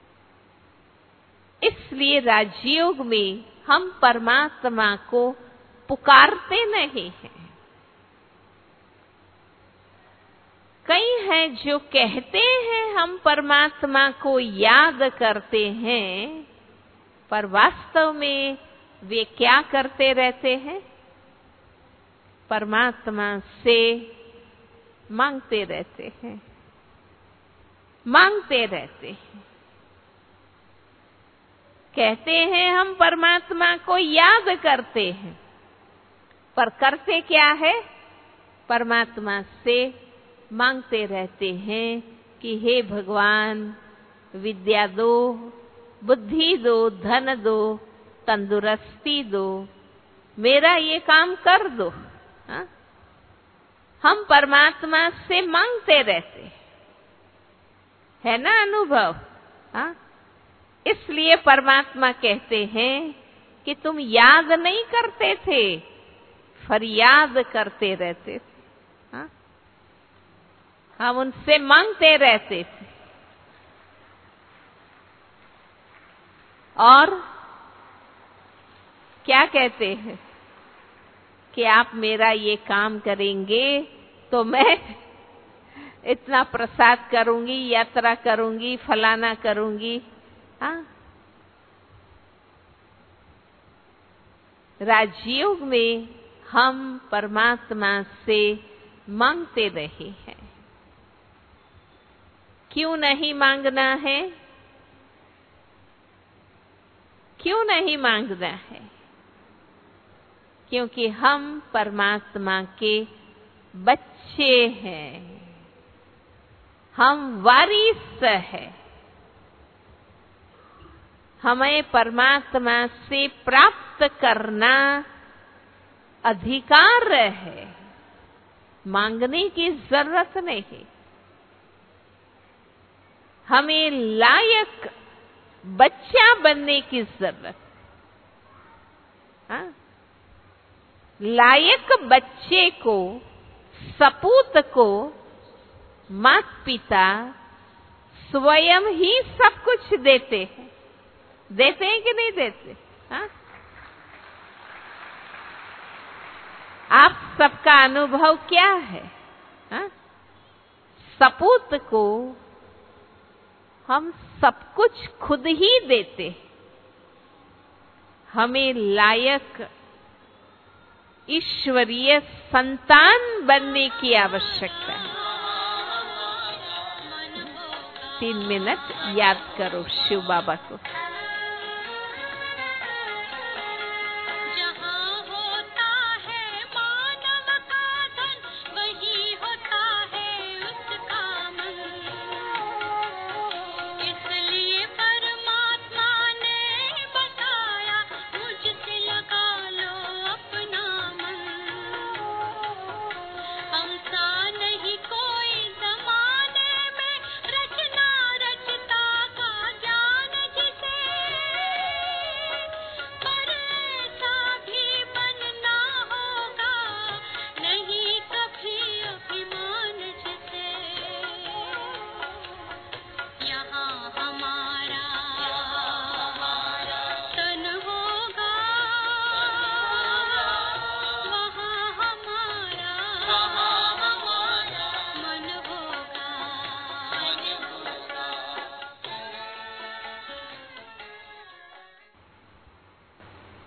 इसलिए राजयोग में हम परमात्मा को पुकारते नहीं हैं। कई हैं जो कहते हैं हम परमात्मा को याद करते हैं, पर वास्तव में वे क्या करते रहते हैं? परमात्मा से मांगते रहते हैं, मांगते रहते हैं। कहते हैं हम परमात्मा को याद करते हैं, पर करते क्या है? परमात्मा से मांगते रहते हैं कि हे भगवान, विद्या दो, बुद्धि दो, धन दो, तंदुरुस्ती दो, मेरा ये काम कर दो। हा? हम परमात्मा से मांगते रहते है ना अनुभव। हा? इसलिए परमात्मा कहते हैं कि तुम याद नहीं करते थे, फरियाद करते रहते थे। हा? हम उनसे मांगते रहते थे, और क्या कहते हैं कि आप मेरा ये काम करेंगे तो मैं इतना प्रसाद करूंगी, यात्रा करूंगी, फलाना करूंगी। हाँ, राजयोग में हम परमात्मा से मांगते रहे हैं। क्यों नहीं मांगना है? क्यों नहीं मांगना है? क्योंकि हम परमात्मा के बच्चे हैं, हम वारिस हैं। हमें परमात्मा से प्राप्त करना अधिकार है, मांगने की जरूरत नहीं। हमें लायक बच्चा बनने की जरूरत। हाँ? लायक बच्चे को, सपूत को माता पिता स्वयं ही सब कुछ देते हैं। देते हैं कि नहीं देते? हाँ? आप सबका अनुभव क्या है? हाँ? सपूत को हम सब कुछ खुद ही देते हैं। हमें लायक ईश्वरीय संतान बनने की आवश्यकता है। 3 मिनट याद करो शिव बाबा को।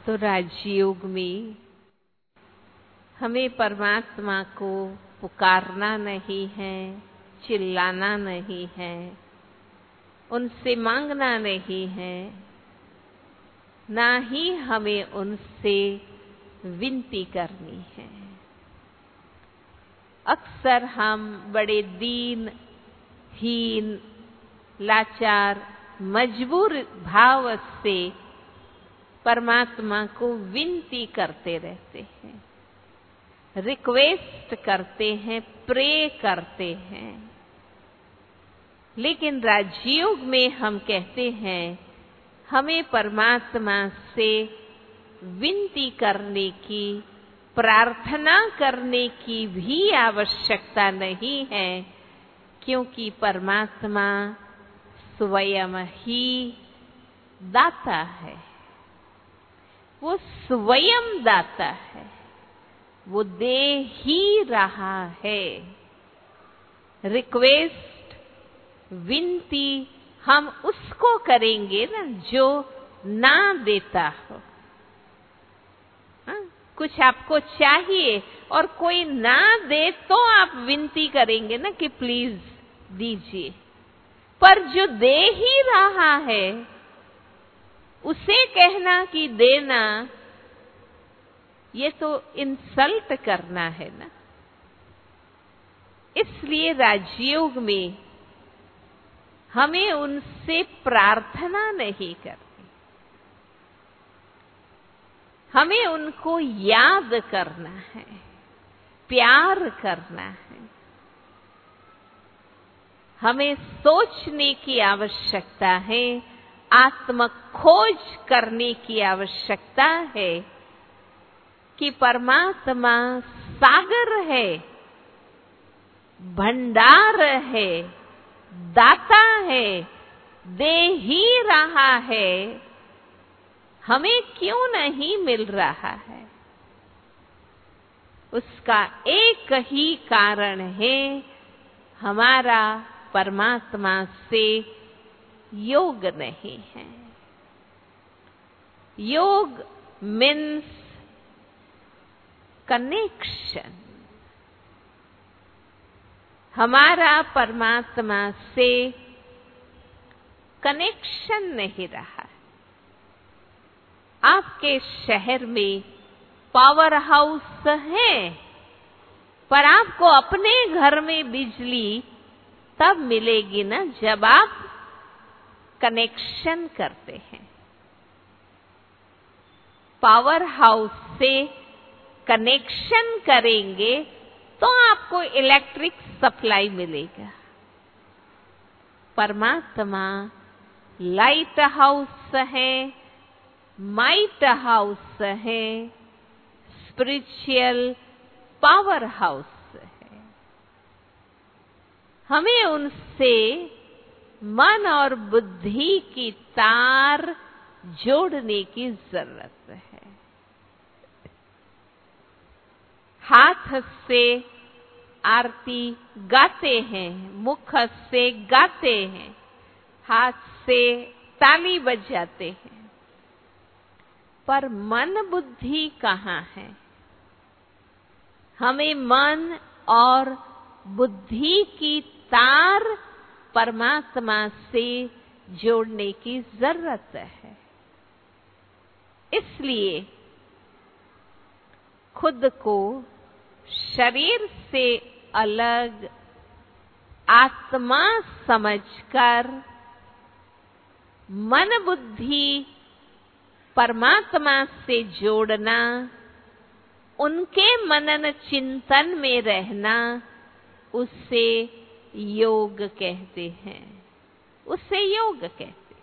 तो राजयोग में हमें परमात्मा को पुकारना नहीं है, चिल्लाना नहीं है, उनसे मांगना नहीं है, ना ही हमें उनसे विनती करनी है। अक्सर हम बड़े दीन, हीन, लाचार, मजबूर भाव से परमात्मा को विनती करते रहते हैं, रिक्वेस्ट करते हैं, प्रे करते हैं। लेकिन राजयोग में हम कहते हैं हमें परमात्मा से विनती करने की, प्रार्थना करने की भी आवश्यकता नहीं है, क्योंकि परमात्मा स्वयं ही दाता है। वो स्वयं दाता है, वो दे ही रहा है। रिक्वेस्ट, विनती हम उसको करेंगे ना जो ना देता हो। कुछ आपको चाहिए और कोई ना दे तो आप विनती करेंगे ना कि प्लीज दीजिए, पर जो दे ही रहा है उसे कहना कि देना, ये तो इंसल्ट करना है ना। इसलिए राजयोग में हमें उनसे प्रार्थना नहीं करनी, हमें उनको याद करना है, प्यार करना है। हमें सोचने की आवश्यकता है, आत्म खोज करने की आवश्यकता है कि परमात्मा सागर है, भंडार है, दाता है, दे ही रहा है, हमें क्यों नहीं मिल रहा है? उसका एक ही कारण है, हमारा परमात्मा से योग नहीं है। योग मीन्स कनेक्शन। हमारा परमात्मा से कनेक्शन नहीं रहा। आपके शहर में पावर हाउस है, पर आपको अपने घर में बिजली तब मिलेगी ना जब आप कनेक्शन करते हैं। पावर हाउस से कनेक्शन करेंगे तो आपको इलेक्ट्रिक सप्लाई मिलेगा। परमात्मा लाइट हाउस है, माइट हाउस है, स्पिरिचुअल पावर हाउस है। हमें उनसे मन और बुद्धि की तार जोड़ने की जरूरत है। हाथ से आरती गाते हैं, मुख से गाते हैं, हाथ से ताली बजाते हैं, पर मन बुद्धि कहाँ है? हमें मन और बुद्धि की तार परमात्मा से जोड़ने की जरूरत है। इसलिए खुद को शरीर से अलग आत्मा समझकर मन बुद्धि परमात्मा से जोड़ना, उनके मनन चिंतन में रहना, उसे योग कहते हैं। उसे योग कहते हैं।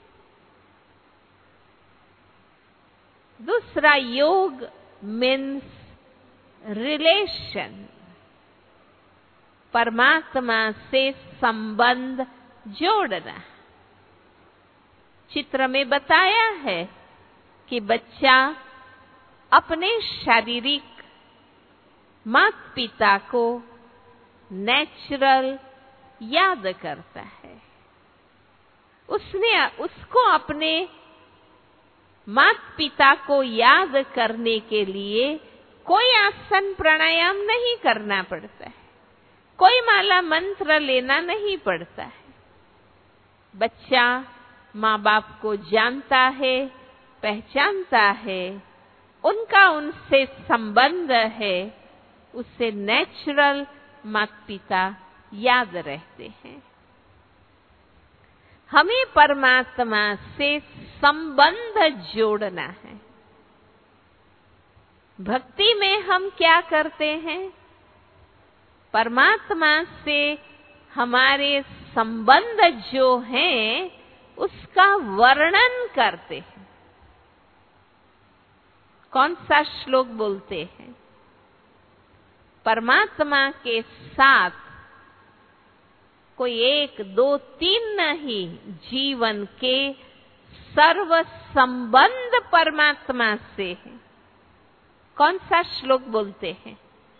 दूसरा, योग मीन्स रिलेशन। परमात्मा से संबंध जोड़ना। चित्र में बताया है कि बच्चा अपने शारीरिक माता पिता को नेचुरल याद करता है। उसको अपने माता पिता को याद करने के लिए कोई आसन प्राणायाम नहीं करना पड़ता है, कोई माला मंत्र लेना नहीं पड़ता है। बच्चा माँ बाप को जानता है, पहचानता है, उनका उनसे संबंध है, उससे नेचुरल माता पिता याद रहते हैं। हमें परमात्मा से संबंध जोड़ना है। भक्ति में हम क्या करते हैं? परमात्मा से हमारे संबंध जो हैं उसका वर्णन करते हैं। कौन सा श्लोक बोलते हैं? परमात्मा के साथ कोई 1, 2, 3 नहीं, जीवन के सर्व संबंध परमात्मा से है। कौन सा श्लोक बोलते हैं?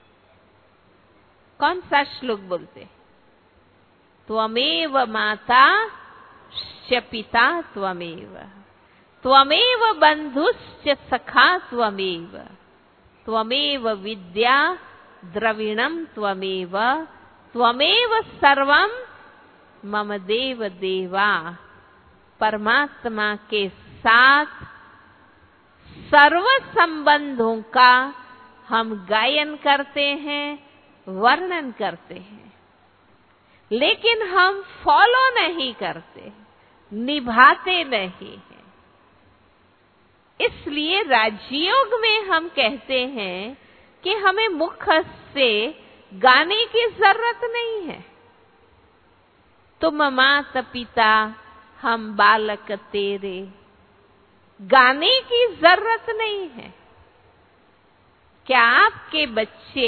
कौन सा श्लोक बोलते हैं? त्वमेव माता च पिता त्वमेव, त्वमेव बंधुश्च सखा त्वमेव, त्वमेव विद्या द्रविणम त्वमेव, त्वमेव सर्वम मम देव देवा। परमात्मा के साथ सर्व संबंधों का हम गायन करते हैं, वर्णन करते हैं, लेकिन हम फॉलो नहीं करते, निभाते नहीं हैं। इसलिए राजयोग में हम कहते हैं कि हमें मुख से गाने की जरूरत नहीं है। तुम माता पिता हम बालक तेरे, गाने की जरूरत नहीं है। क्या आपके बच्चे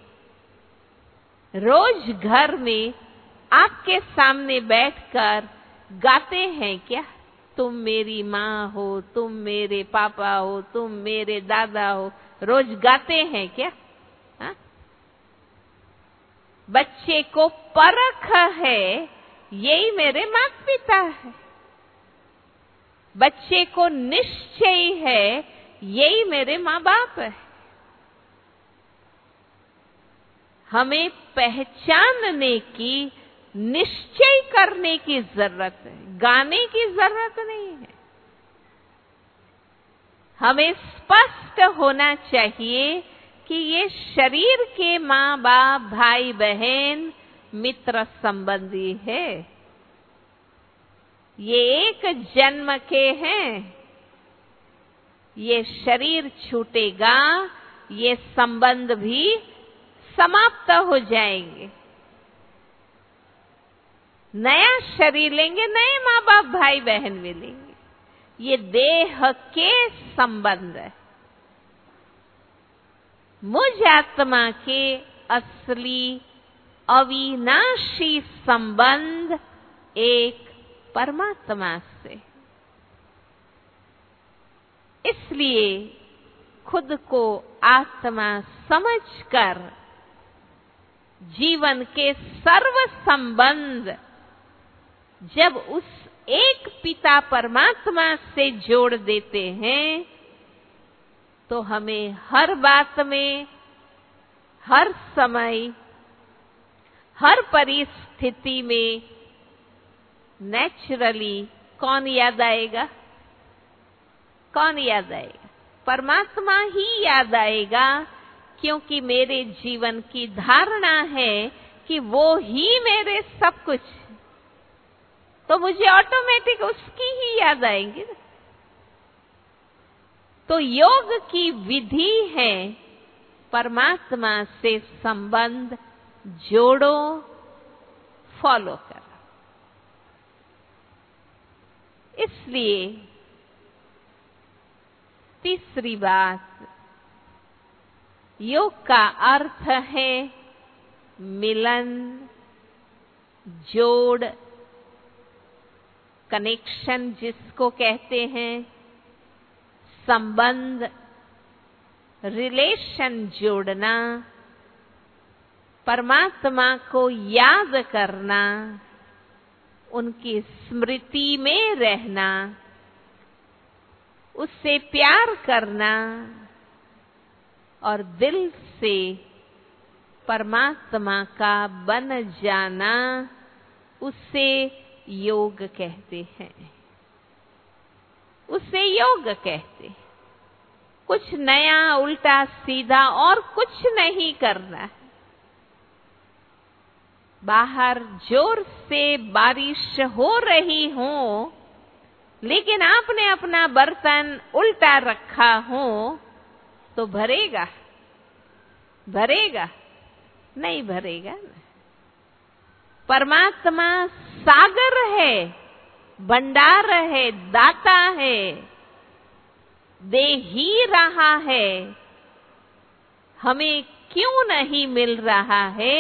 रोज घर में आपके सामने बैठकर गाते हैं क्या? तुम मेरी माँ हो, तुम मेरे पापा हो, तुम मेरे दादा हो, रोज गाते हैं क्या? हा? बच्चे को परख है, यही मेरे माता पिता है। बच्चे को निश्चय है, यही मेरे माँ बाप है। हमें पहचानने की, निश्चय करने की जरूरत है, गाने की जरूरत नहीं है। हमें स्पष्ट होना चाहिए कि ये शरीर के माँ बाप, भाई बहन, मित्र संबंधी है। ये एक जन्म के हैं। ये शरीर छूटेगा, ये संबंध भी समाप्त हो जाएंगे। नया शरीर लेंगे, नए माँ बाप, भाई बहन मिलेंगे। ये देह के संबंध है। मुझ आत्मा के असली अविनाशी संबंध एक परमात्मा से। इसलिए खुद को आत्मा समझकर जीवन के सर्व संबंध जब उस एक पिता परमात्मा से जोड़ देते हैं, तो हमें हर बात में, हर समय, हर परिस्थिति में नेचुरली कौन याद आएगा? कौन याद आएगा? परमात्मा ही याद आएगा, क्योंकि मेरे जीवन की धारणा है कि वो ही मेरे सब कुछ, तो मुझे ऑटोमेटिक उसकी ही याद आएगी ना। तो योग की विधि है परमात्मा से संबंध जोड़ो, फॉलो करो। इसलिए तीसरी बात, योग का अर्थ है मिलन, जोड़, कनेक्शन जिसको कहते हैं, संबंध, रिलेशन जोड़ना, परमात्मा को याद करना, उनकी स्मृति में रहना, उससे प्यार करना और दिल से परमात्मा का बन जाना, उसे योग कहते हैं। उसे योग कहते हैं। कुछ नया उल्टा सीधा और कुछ नहीं करना है। बाहर जोर से बारिश हो रही हो, लेकिन आपने अपना बर्तन उल्टा रखा हो तो भरेगा? भरेगा? नहीं भरेगा ना। परमात्मा सागर है, भंडार है, दाता है, दे ही रहा है। हमें क्यों नहीं मिल रहा है?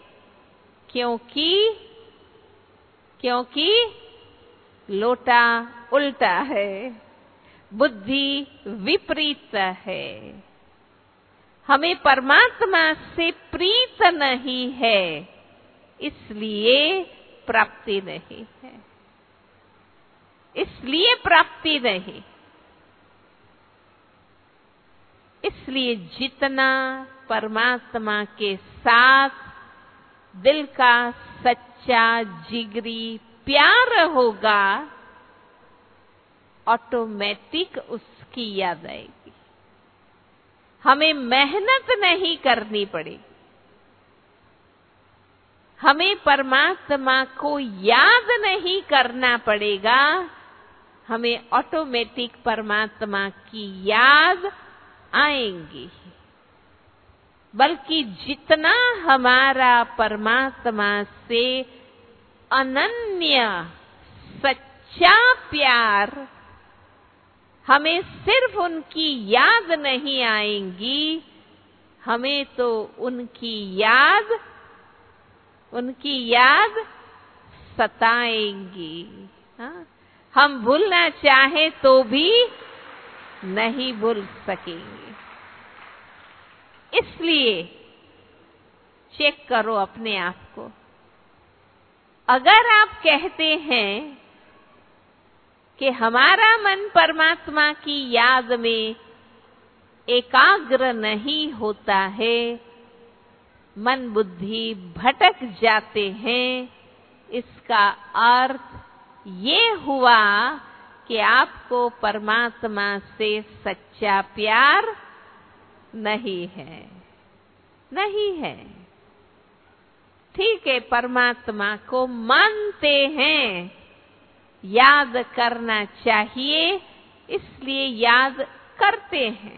क्योंकि लोटा उल्टा है, बुद्धि विपरीत है। हमें परमात्मा से प्रीत नहीं है, इसलिए प्राप्ति नहीं है। इसलिए प्राप्ति नहीं। इसलिए जितना परमात्मा के साथ दिल का सच्चा जिगरी प्यार होगा, ऑटोमेटिक उसकी याद आएगी। हमें मेहनत नहीं करनी पड़ेगी। हमें परमात्मा को याद नहीं करना पड़ेगा। हमें ऑटोमेटिक परमात्मा की याद आएंगी। बल्कि जितना हमारा परमात्मा से अनन्य सच्चा प्यार, हमें सिर्फ उनकी याद नहीं आएंगी, हमें तो उनकी याद सताएंगी। हाँ? हम भूलना चाहे तो भी नहीं भूल सकेंगे। इसलिए चेक करो अपने आप को। अगर आप कहते हैं कि हमारा मन परमात्मा की याद में एकाग्र नहीं होता है, मन बुद्धि भटक जाते हैं, इसका अर्थ ये हुआ कि आपको परमात्मा से सच्चा प्यार नहीं है। नहीं है। ठीक है, परमात्मा को मानते हैं, याद करना चाहिए, इसलिए याद करते हैं।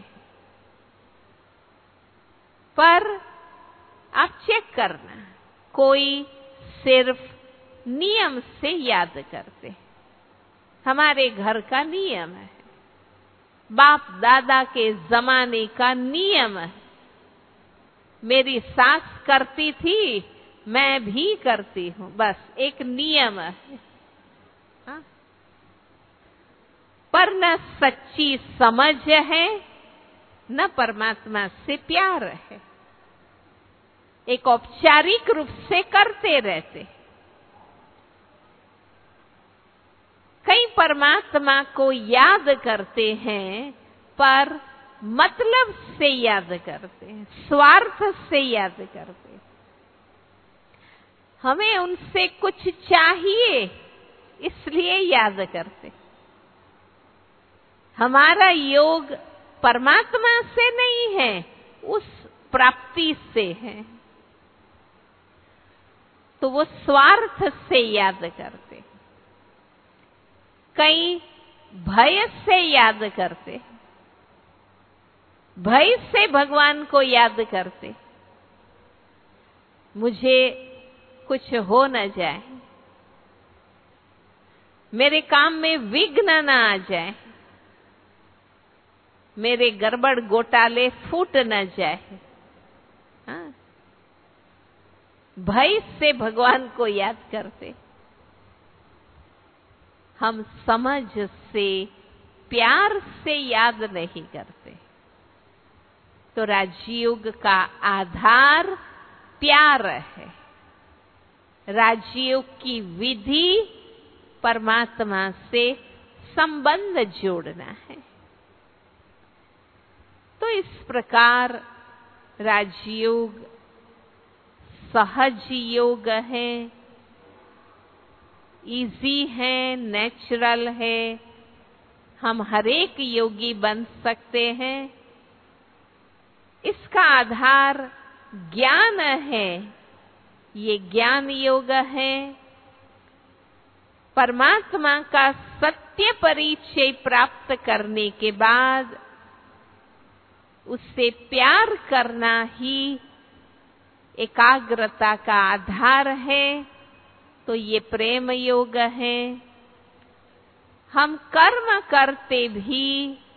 पर आप चेक करना, कोई सिर्फ नियम से याद करते हैं। हमारे घर का नियम है, बाप दादा के जमाने का नियम है। मेरी सास करती थी, मैं भी करती हूं, बस एक नियम है। हाँ? पर न सच्ची समझ है, न परमात्मा से प्यार है। एक औपचारिक रूप से करते रहते। कई परमात्मा को याद करते हैं, पर मतलब से याद करते हैं, स्वार्थ से याद करते हैं। हमें उनसे कुछ चाहिए, इसलिए याद करते। हमारा योग परमात्मा से नहीं है, उस प्राप्ति से है, तो वो स्वार्थ से याद करते। कई भय से याद करते, भय से भगवान को याद करते। मुझे कुछ हो न जाए, मेरे काम में विघ्न न आ जाए, मेरे गड़बड़ घोटाले फूट न जाए। हाँ? भय से भगवान को याद करते। हम समझ से, प्यार से याद नहीं करते। तो राजयोग का आधार प्यार है। राजयोग की विधि परमात्मा से संबंध जोड़ना है। इस प्रकार राजयोग सहज योग है, इजी है, नेचुरल है। हम हर एक योगी बन सकते हैं। इसका आधार ज्ञान है, ये ज्ञान योग है। परमात्मा का सत्य परिचय प्राप्त करने के बाद उससे प्यार करना ही एकाग्रता का आधार है, तो ये प्रेम योग है। हम कर्म करते भी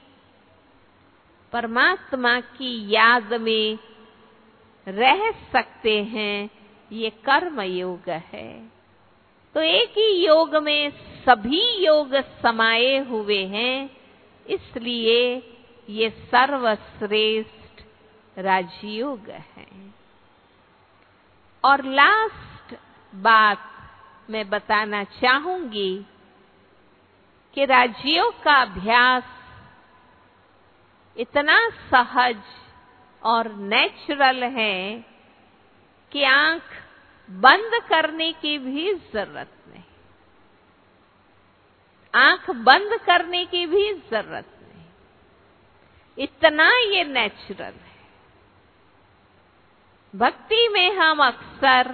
परमात्मा की याद में रह सकते हैं, ये कर्म योग है। तो एक ही योग में सभी योग समाये हुए हैं, इसलिए ये सर्वश्रेष्ठ राजयोग है। और लास्ट बात मैं बताना चाहूंगी कि राजयोग का अभ्यास इतना सहज और नेचुरल है कि आंख बंद करने की भी जरूरत नहीं। आंख बंद करने की भी जरूरत नहीं, इतना ये नेचुरल है। भक्ति में हम अक्सर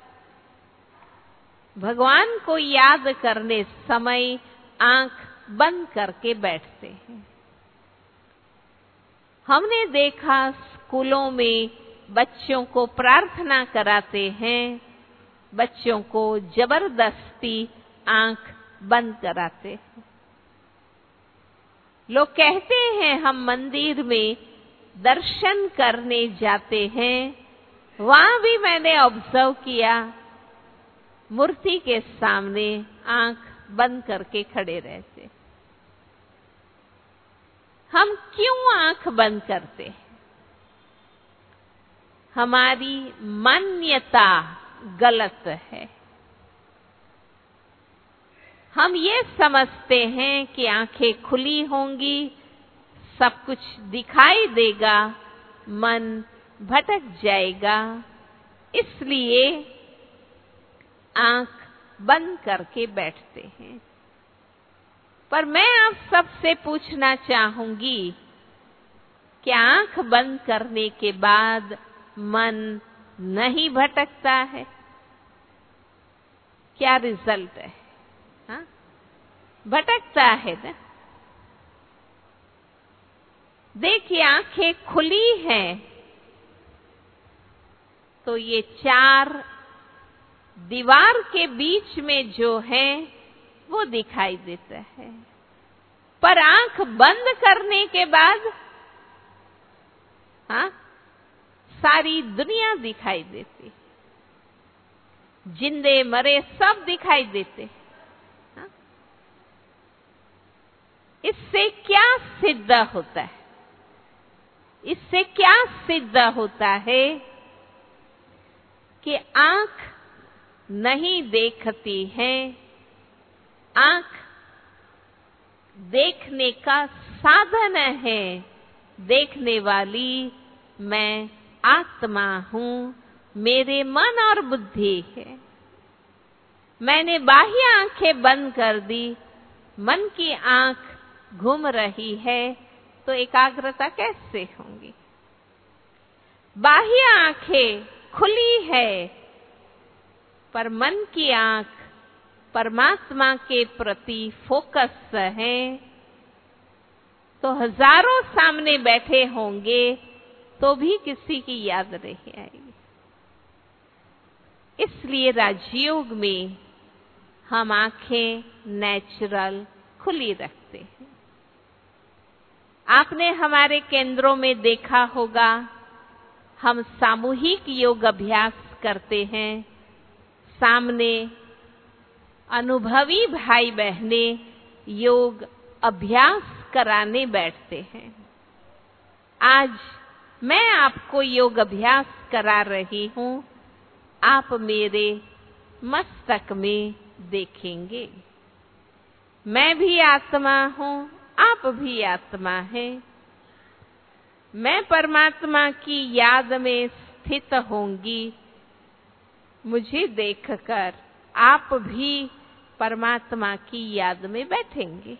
भगवान को याद करने समय आंख बंद करके बैठते हैं। हमने देखा स्कूलों में बच्चों को प्रार्थना कराते हैं, बच्चों को जबरदस्ती आंख बंद कराते हैं। लोग कहते हैं हम मंदिर में दर्शन करने जाते हैं, वहां भी मैंने ऑब्जर्व किया मूर्ति के सामने आंख बंद करके खड़े रहते। हम क्यों आंख बंद करते हैं? हमारी मान्यता गलत है। हम ये समझते हैं कि आंखें खुली होंगी, सब कुछ दिखाई देगा, मन भटक जाएगा, इसलिए आंख बंद करके बैठते हैं। पर मैं आप सबसे पूछना चाहूंगी कि आंख बंद करने के बाद मन नहीं भटकता है? क्या रिजल्ट है? हाँ? भटकता है ना? देखिए, आंखें खुली हैं तो ये चार दीवार के बीच में जो है वो दिखाई देता है। पर आंख बंद करने के बाद हाँ, सारी दुनिया दिखाई देती, जिंदे मरे सब दिखाई देते। हाँ? इससे क्या सिद्ध होता है? इससे क्या सिद्ध होता है कि आंख नहीं देखती है, आंख देखने का साधन है। देखने वाली मैं आत्मा हूं, मेरे मन और बुद्धि है। मैंने बाह्य आंखें बंद कर दी, मन की आंख घूम रही है, तो एकाग्रता कैसे होगी? बाह्य आंखें खुली है, पर मन की आंख परमात्मा के प्रति फोकस है, तो हजारों सामने बैठे होंगे तो भी किसी की याद नहीं आएगी। इसलिए राजयोग में हम आंखें नेचुरल खुली रखते हैं। आपने हमारे केंद्रों में देखा होगा, हम सामूहिक योग अभ्यास करते हैं। सामने अनुभवी भाई बहने योग अभ्यास कराने बैठते हैं। आज मैं आपको योग अभ्यास करा रही हूं, आप मेरे मस्तक में देखेंगे। मैं भी आत्मा हूं, आप भी आत्मा हैं। मैं परमात्मा की याद में स्थित होंगी, मुझे देखकर आप भी परमात्मा की याद में बैठेंगे।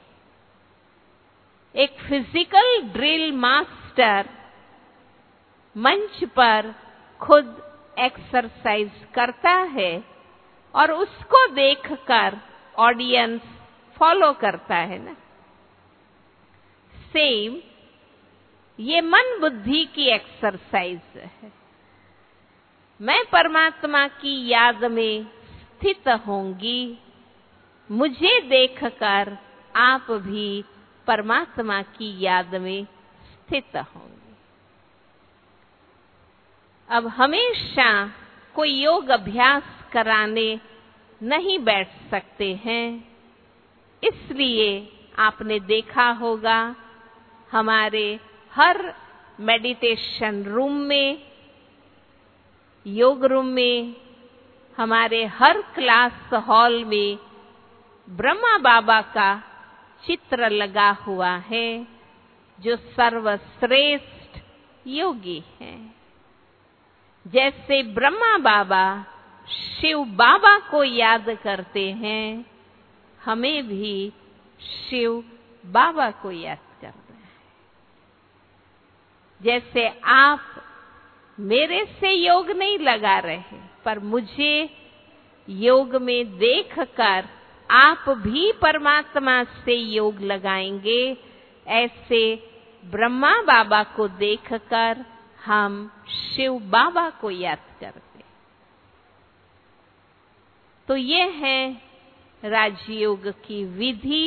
एक फिजिकल ड्रिल मास्टर मंच पर खुद एक्सरसाइज करता है और उसको देखकर ऑडियंस फॉलो करता है ना। सेम ये मन बुद्धि की एक्सरसाइज है। मैं परमात्मा की याद में स्थित होंगी, मुझे देखकर आप भी परमात्मा की याद में स्थित होंगे। अब हमेशा कोई योग अभ्यास कराने नहीं बैठ सकते हैं, इसलिए आपने देखा होगा हमारे हर मेडिटेशन रूम में, योग रूम में, हमारे हर क्लास हॉल में ब्रह्मा बाबा का चित्र लगा हुआ है, जो सर्वश्रेष्ठ योगी हैं। जैसे ब्रह्मा बाबा शिव बाबा को याद करते हैं, हमें भी शिव बाबा को याद करना है। जैसे आप मेरे से योग नहीं लगा रहे, पर मुझे योग में देखकर आप भी परमात्मा से योग लगाएंगे, ऐसे ब्रह्मा बाबा को देखकर हम शिव बाबा को याद करते। तो ये है राजयोग की विधि।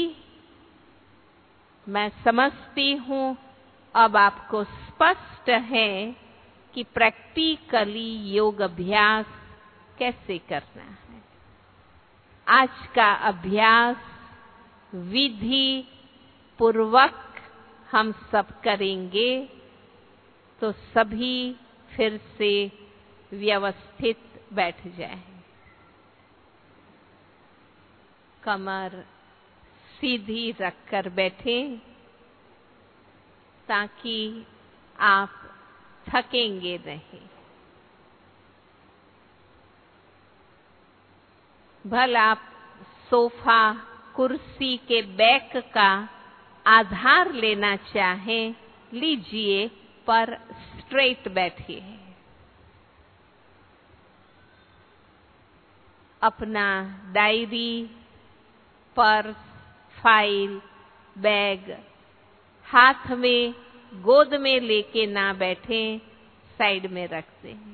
मैं समझती हूँ अब आपको स्पष्ट है कि प्रैक्टिकली योग अभ्यास कैसे करना है। आज का अभ्यास विधि पूर्वक हम सब करेंगे तो सभी फिर से व्यवस्थित बैठ जाएं। कमर सीधी रखकर बैठें ताकि आप थकेंगे नहीं। भला आप सोफा कुर्सी के बैक का आधार लेना चाहें, लीजिए, पर स्ट्रेट बैठिए। अपना डायरी, पर्स, फाइल, बैग हाथ में गोद में लेके ना बैठें, साइड में रखते हैं।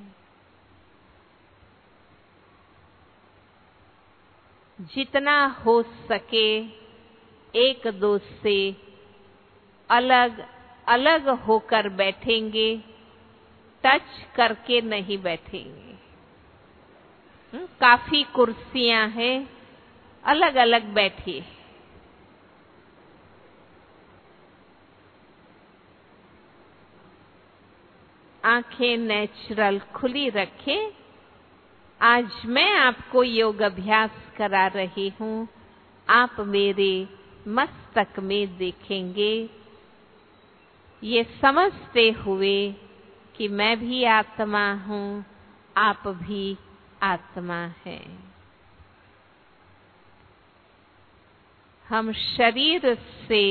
जितना हो सके एक दो से अलग अलग होकर बैठेंगे, टच करके नहीं बैठेंगे। काफी कुर्सियां हैं, अलग अलग बैठिए। आंखें नेचुरल खुली रखें। आज मैं आपको योग अभ्यास करा रही हूँ, आप मेरे मस्तक में देखेंगे, ये समझते हुए कि मैं भी आत्मा हूँ, आप भी आत्मा हैं। हम शरीर से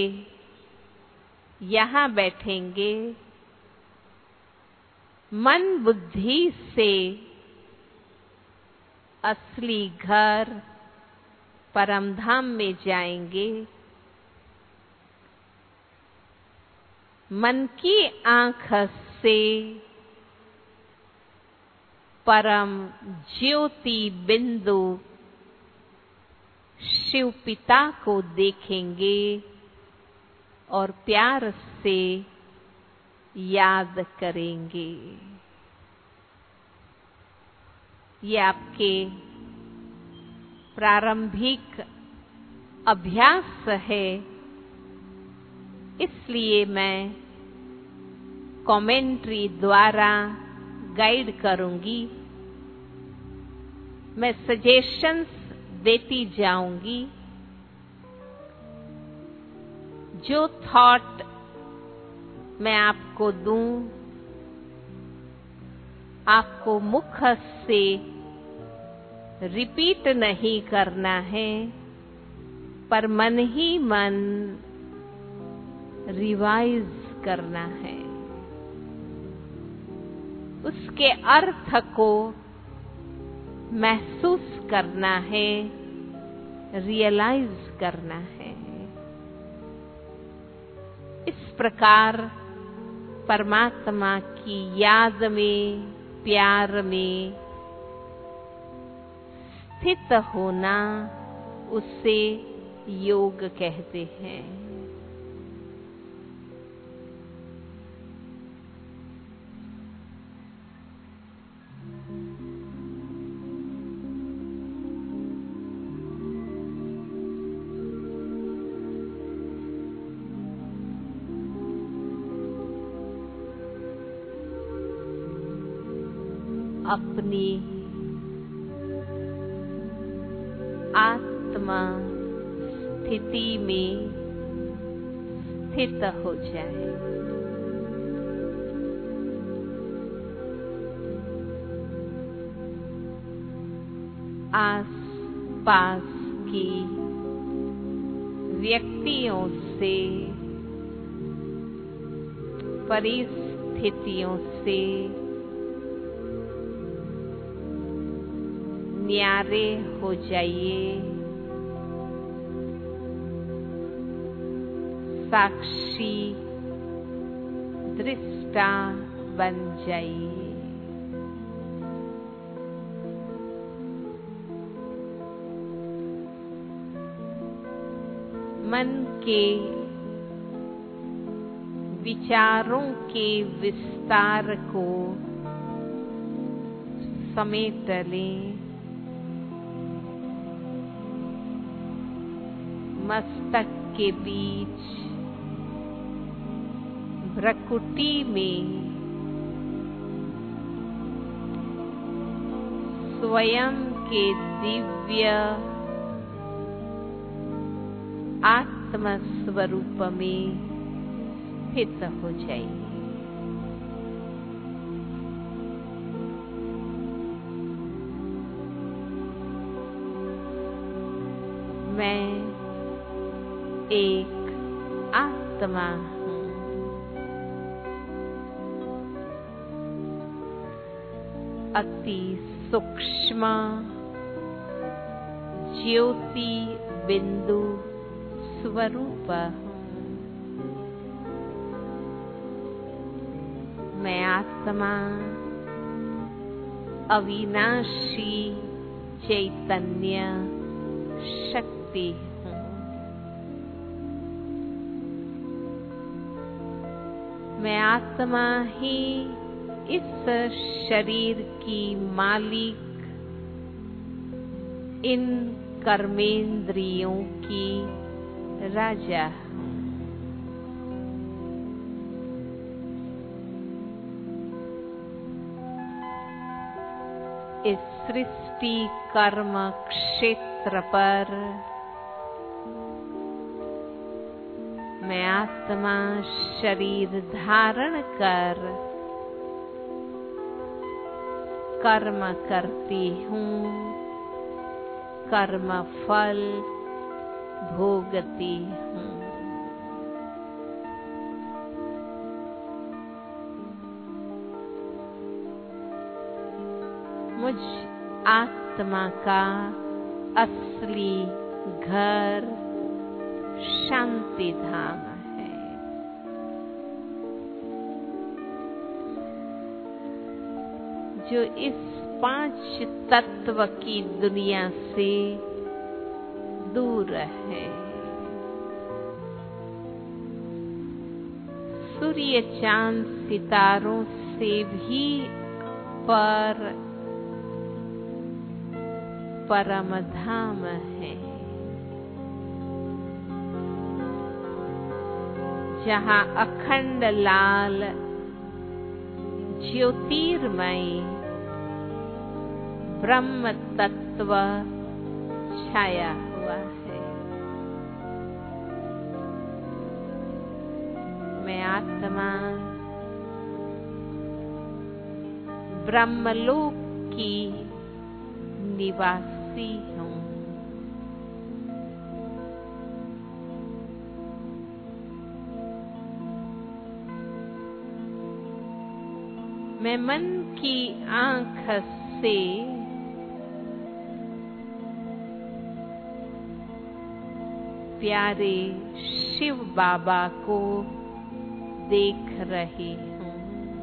यहाँ बैठेंगे, मन बुद्धि से असली घर परमधाम में जाएंगे। मन की आंख से परम ज्योति बिंदु शिव पिता को देखेंगे और प्यार से याद करेंगे। ये आपके प्रारंभिक अभ्यास है, इसलिए मैं कमेंट्री द्वारा गाइड करूंगी। मैं सजेशंस देती जाऊंगी। जो थॉट मैं आपको दूं। आपको मुख से रिपीट नहीं करना है, पर मन ही मन रिवाइज करना है। उसके अर्थ को महसूस करना है, रियलाइज करना है। इस प्रकार परमात्मा की याद में, प्यार में स्थित होना, उसे योग कहते हैं। अपनी आत्मा स्थिति में स्थित हो जाए। आस पास की व्यक्तियों से, परिस्थितियों से न्यारे हो जाइए। साक्षी दृष्टा बन जाइए। मन के विचारों के विस्तार को समेट लें। मस्तक के बीच भ्रकुटी में स्वयं के दिव्य आत्म स्वरूप में स्थित हो जाइए। मैं एक आत्मा हूँ। अति सूक्ष्म ज्योति बिंदु स्वरूप हूँ। मैं आत्मा अविनाशी चैतन्य शक्ति हूँ। मैं आत्मा ही इस शरीर की मालिक, इन कर्मेंद्रियों की राजा हूँ। इस सृष्टि कर्म क्षेत्र पर मैं आत्मा शरीर धारण कर कर्म करती हूँ, कर्म फल भोगती हूँ। मुझ आत्मा का असली घर शांति धाम है। जो इस 5 तत्व की दुनिया से दूर है। सूर्य चांद सितारों से भी पर परम धाम है। जहाँ अखंड लाल ज्योतिर्मय ब्रह्म तत्व छाया हुआ है। मैं आत्मा ब्रह्मलोक की निवासी हूँ। मैं मन की आँख से प्यारे शिव बाबा को देख रही हूँ।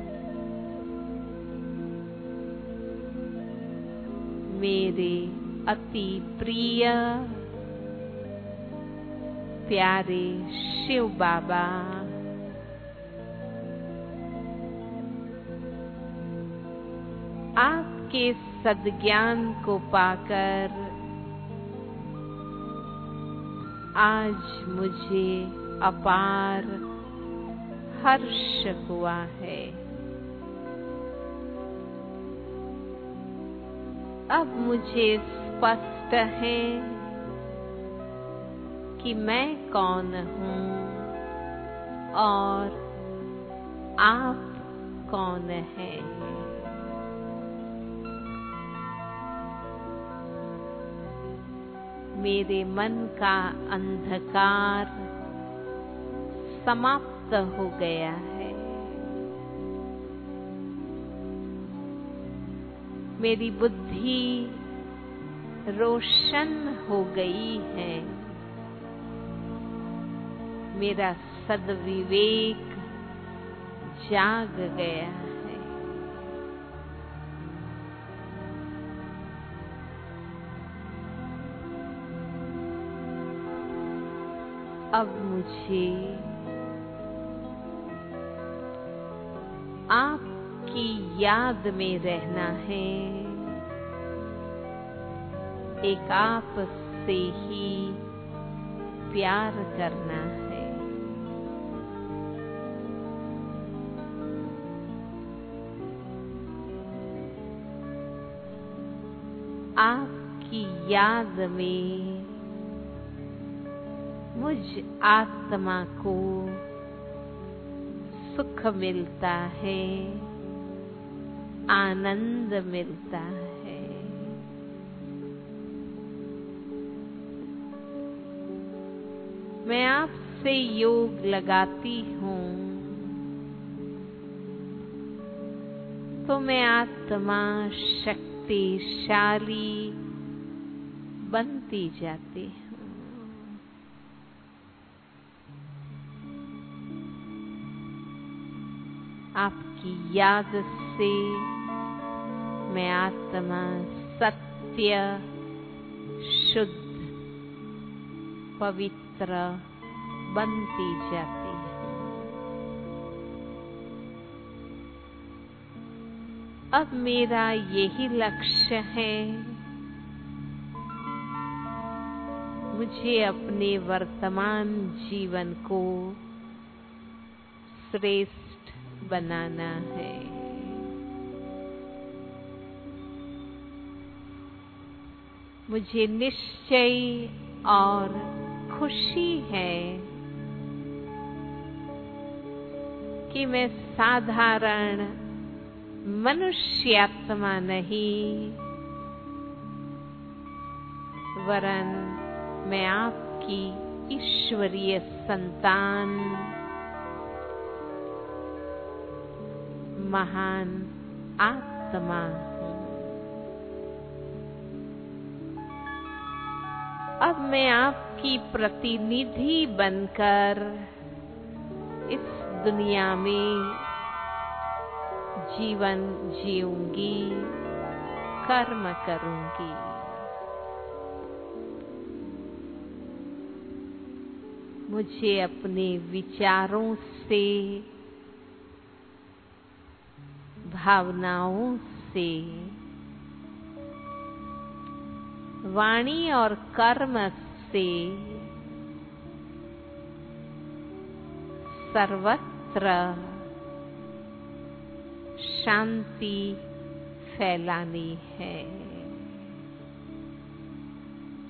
मेरे अति प्रिय प्यारे शिव बाबा आपके सद्ज्ञान को पाकर आज मुझे अपार हर्ष हुआ है। अब मुझे स्पष्ट है कि मैं कौन हूँ और आप कौन हैं। मेरे मन का अंधकार समाप्त हो गया है। मेरी बुद्धि रोशन हो गई है। मेरा सद्विवेक जाग गया है। अब मुझे आपकी याद में रहना है। एक आप से ही प्यार करना है। आपकी याद में मुझ आत्मा को सुख मिलता है, आनंद मिलता है। मैं आपसे योग लगाती हूँ तो मैं आत्मा शक्तिशाली बनती जाती हूँ। आपकी याद से मैं आत्मा सत्य, शुद्ध, पवित्र बनती जाती हूँ। अब मेरा यही लक्ष्य है। मुझे अपने वर्तमान जीवन को श्रेष्ठ बनाना है। मुझे निश्चय और खुशी है कि मैं साधारण मनुष्यात्मा नहीं, वरन मैं आपकी ईश्वरीय संतान, महान आत्मा हूँ। अब मैं आपकी प्रतिनिधि बनकर इस दुनिया में जीवन जीऊंगी, कर्म करूंगी। मुझे अपने विचारों से, भावनाओं से, वाणी और कर्म से सर्वत्र शांति फैलानी है।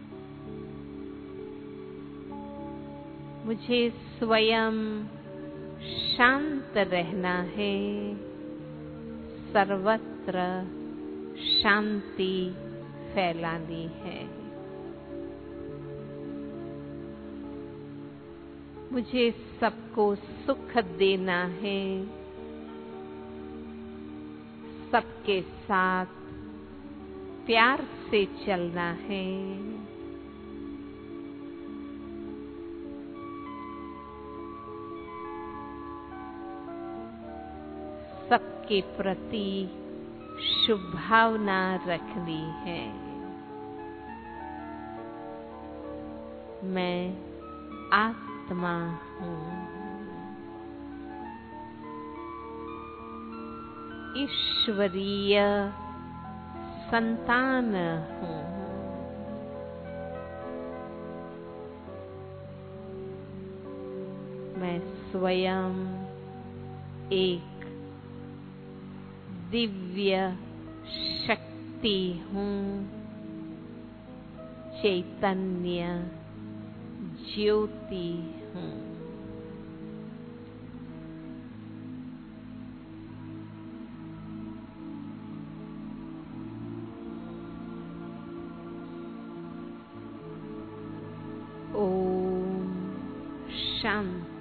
मुझे स्वयं शांत रहना है, सर्वत्र शांति फैलानी है। मुझे सबको सुख देना है, सबके साथ प्यार से चलना है। सबके प्रति शुभ भावना रखनी है। मैं आत्मा हूँ, ईश्वरीय संतान हूँ। मैं स्वयं एक दिव्य शक्ति हूँ, चैतन्य ज्योति हूँ। ओम शांति।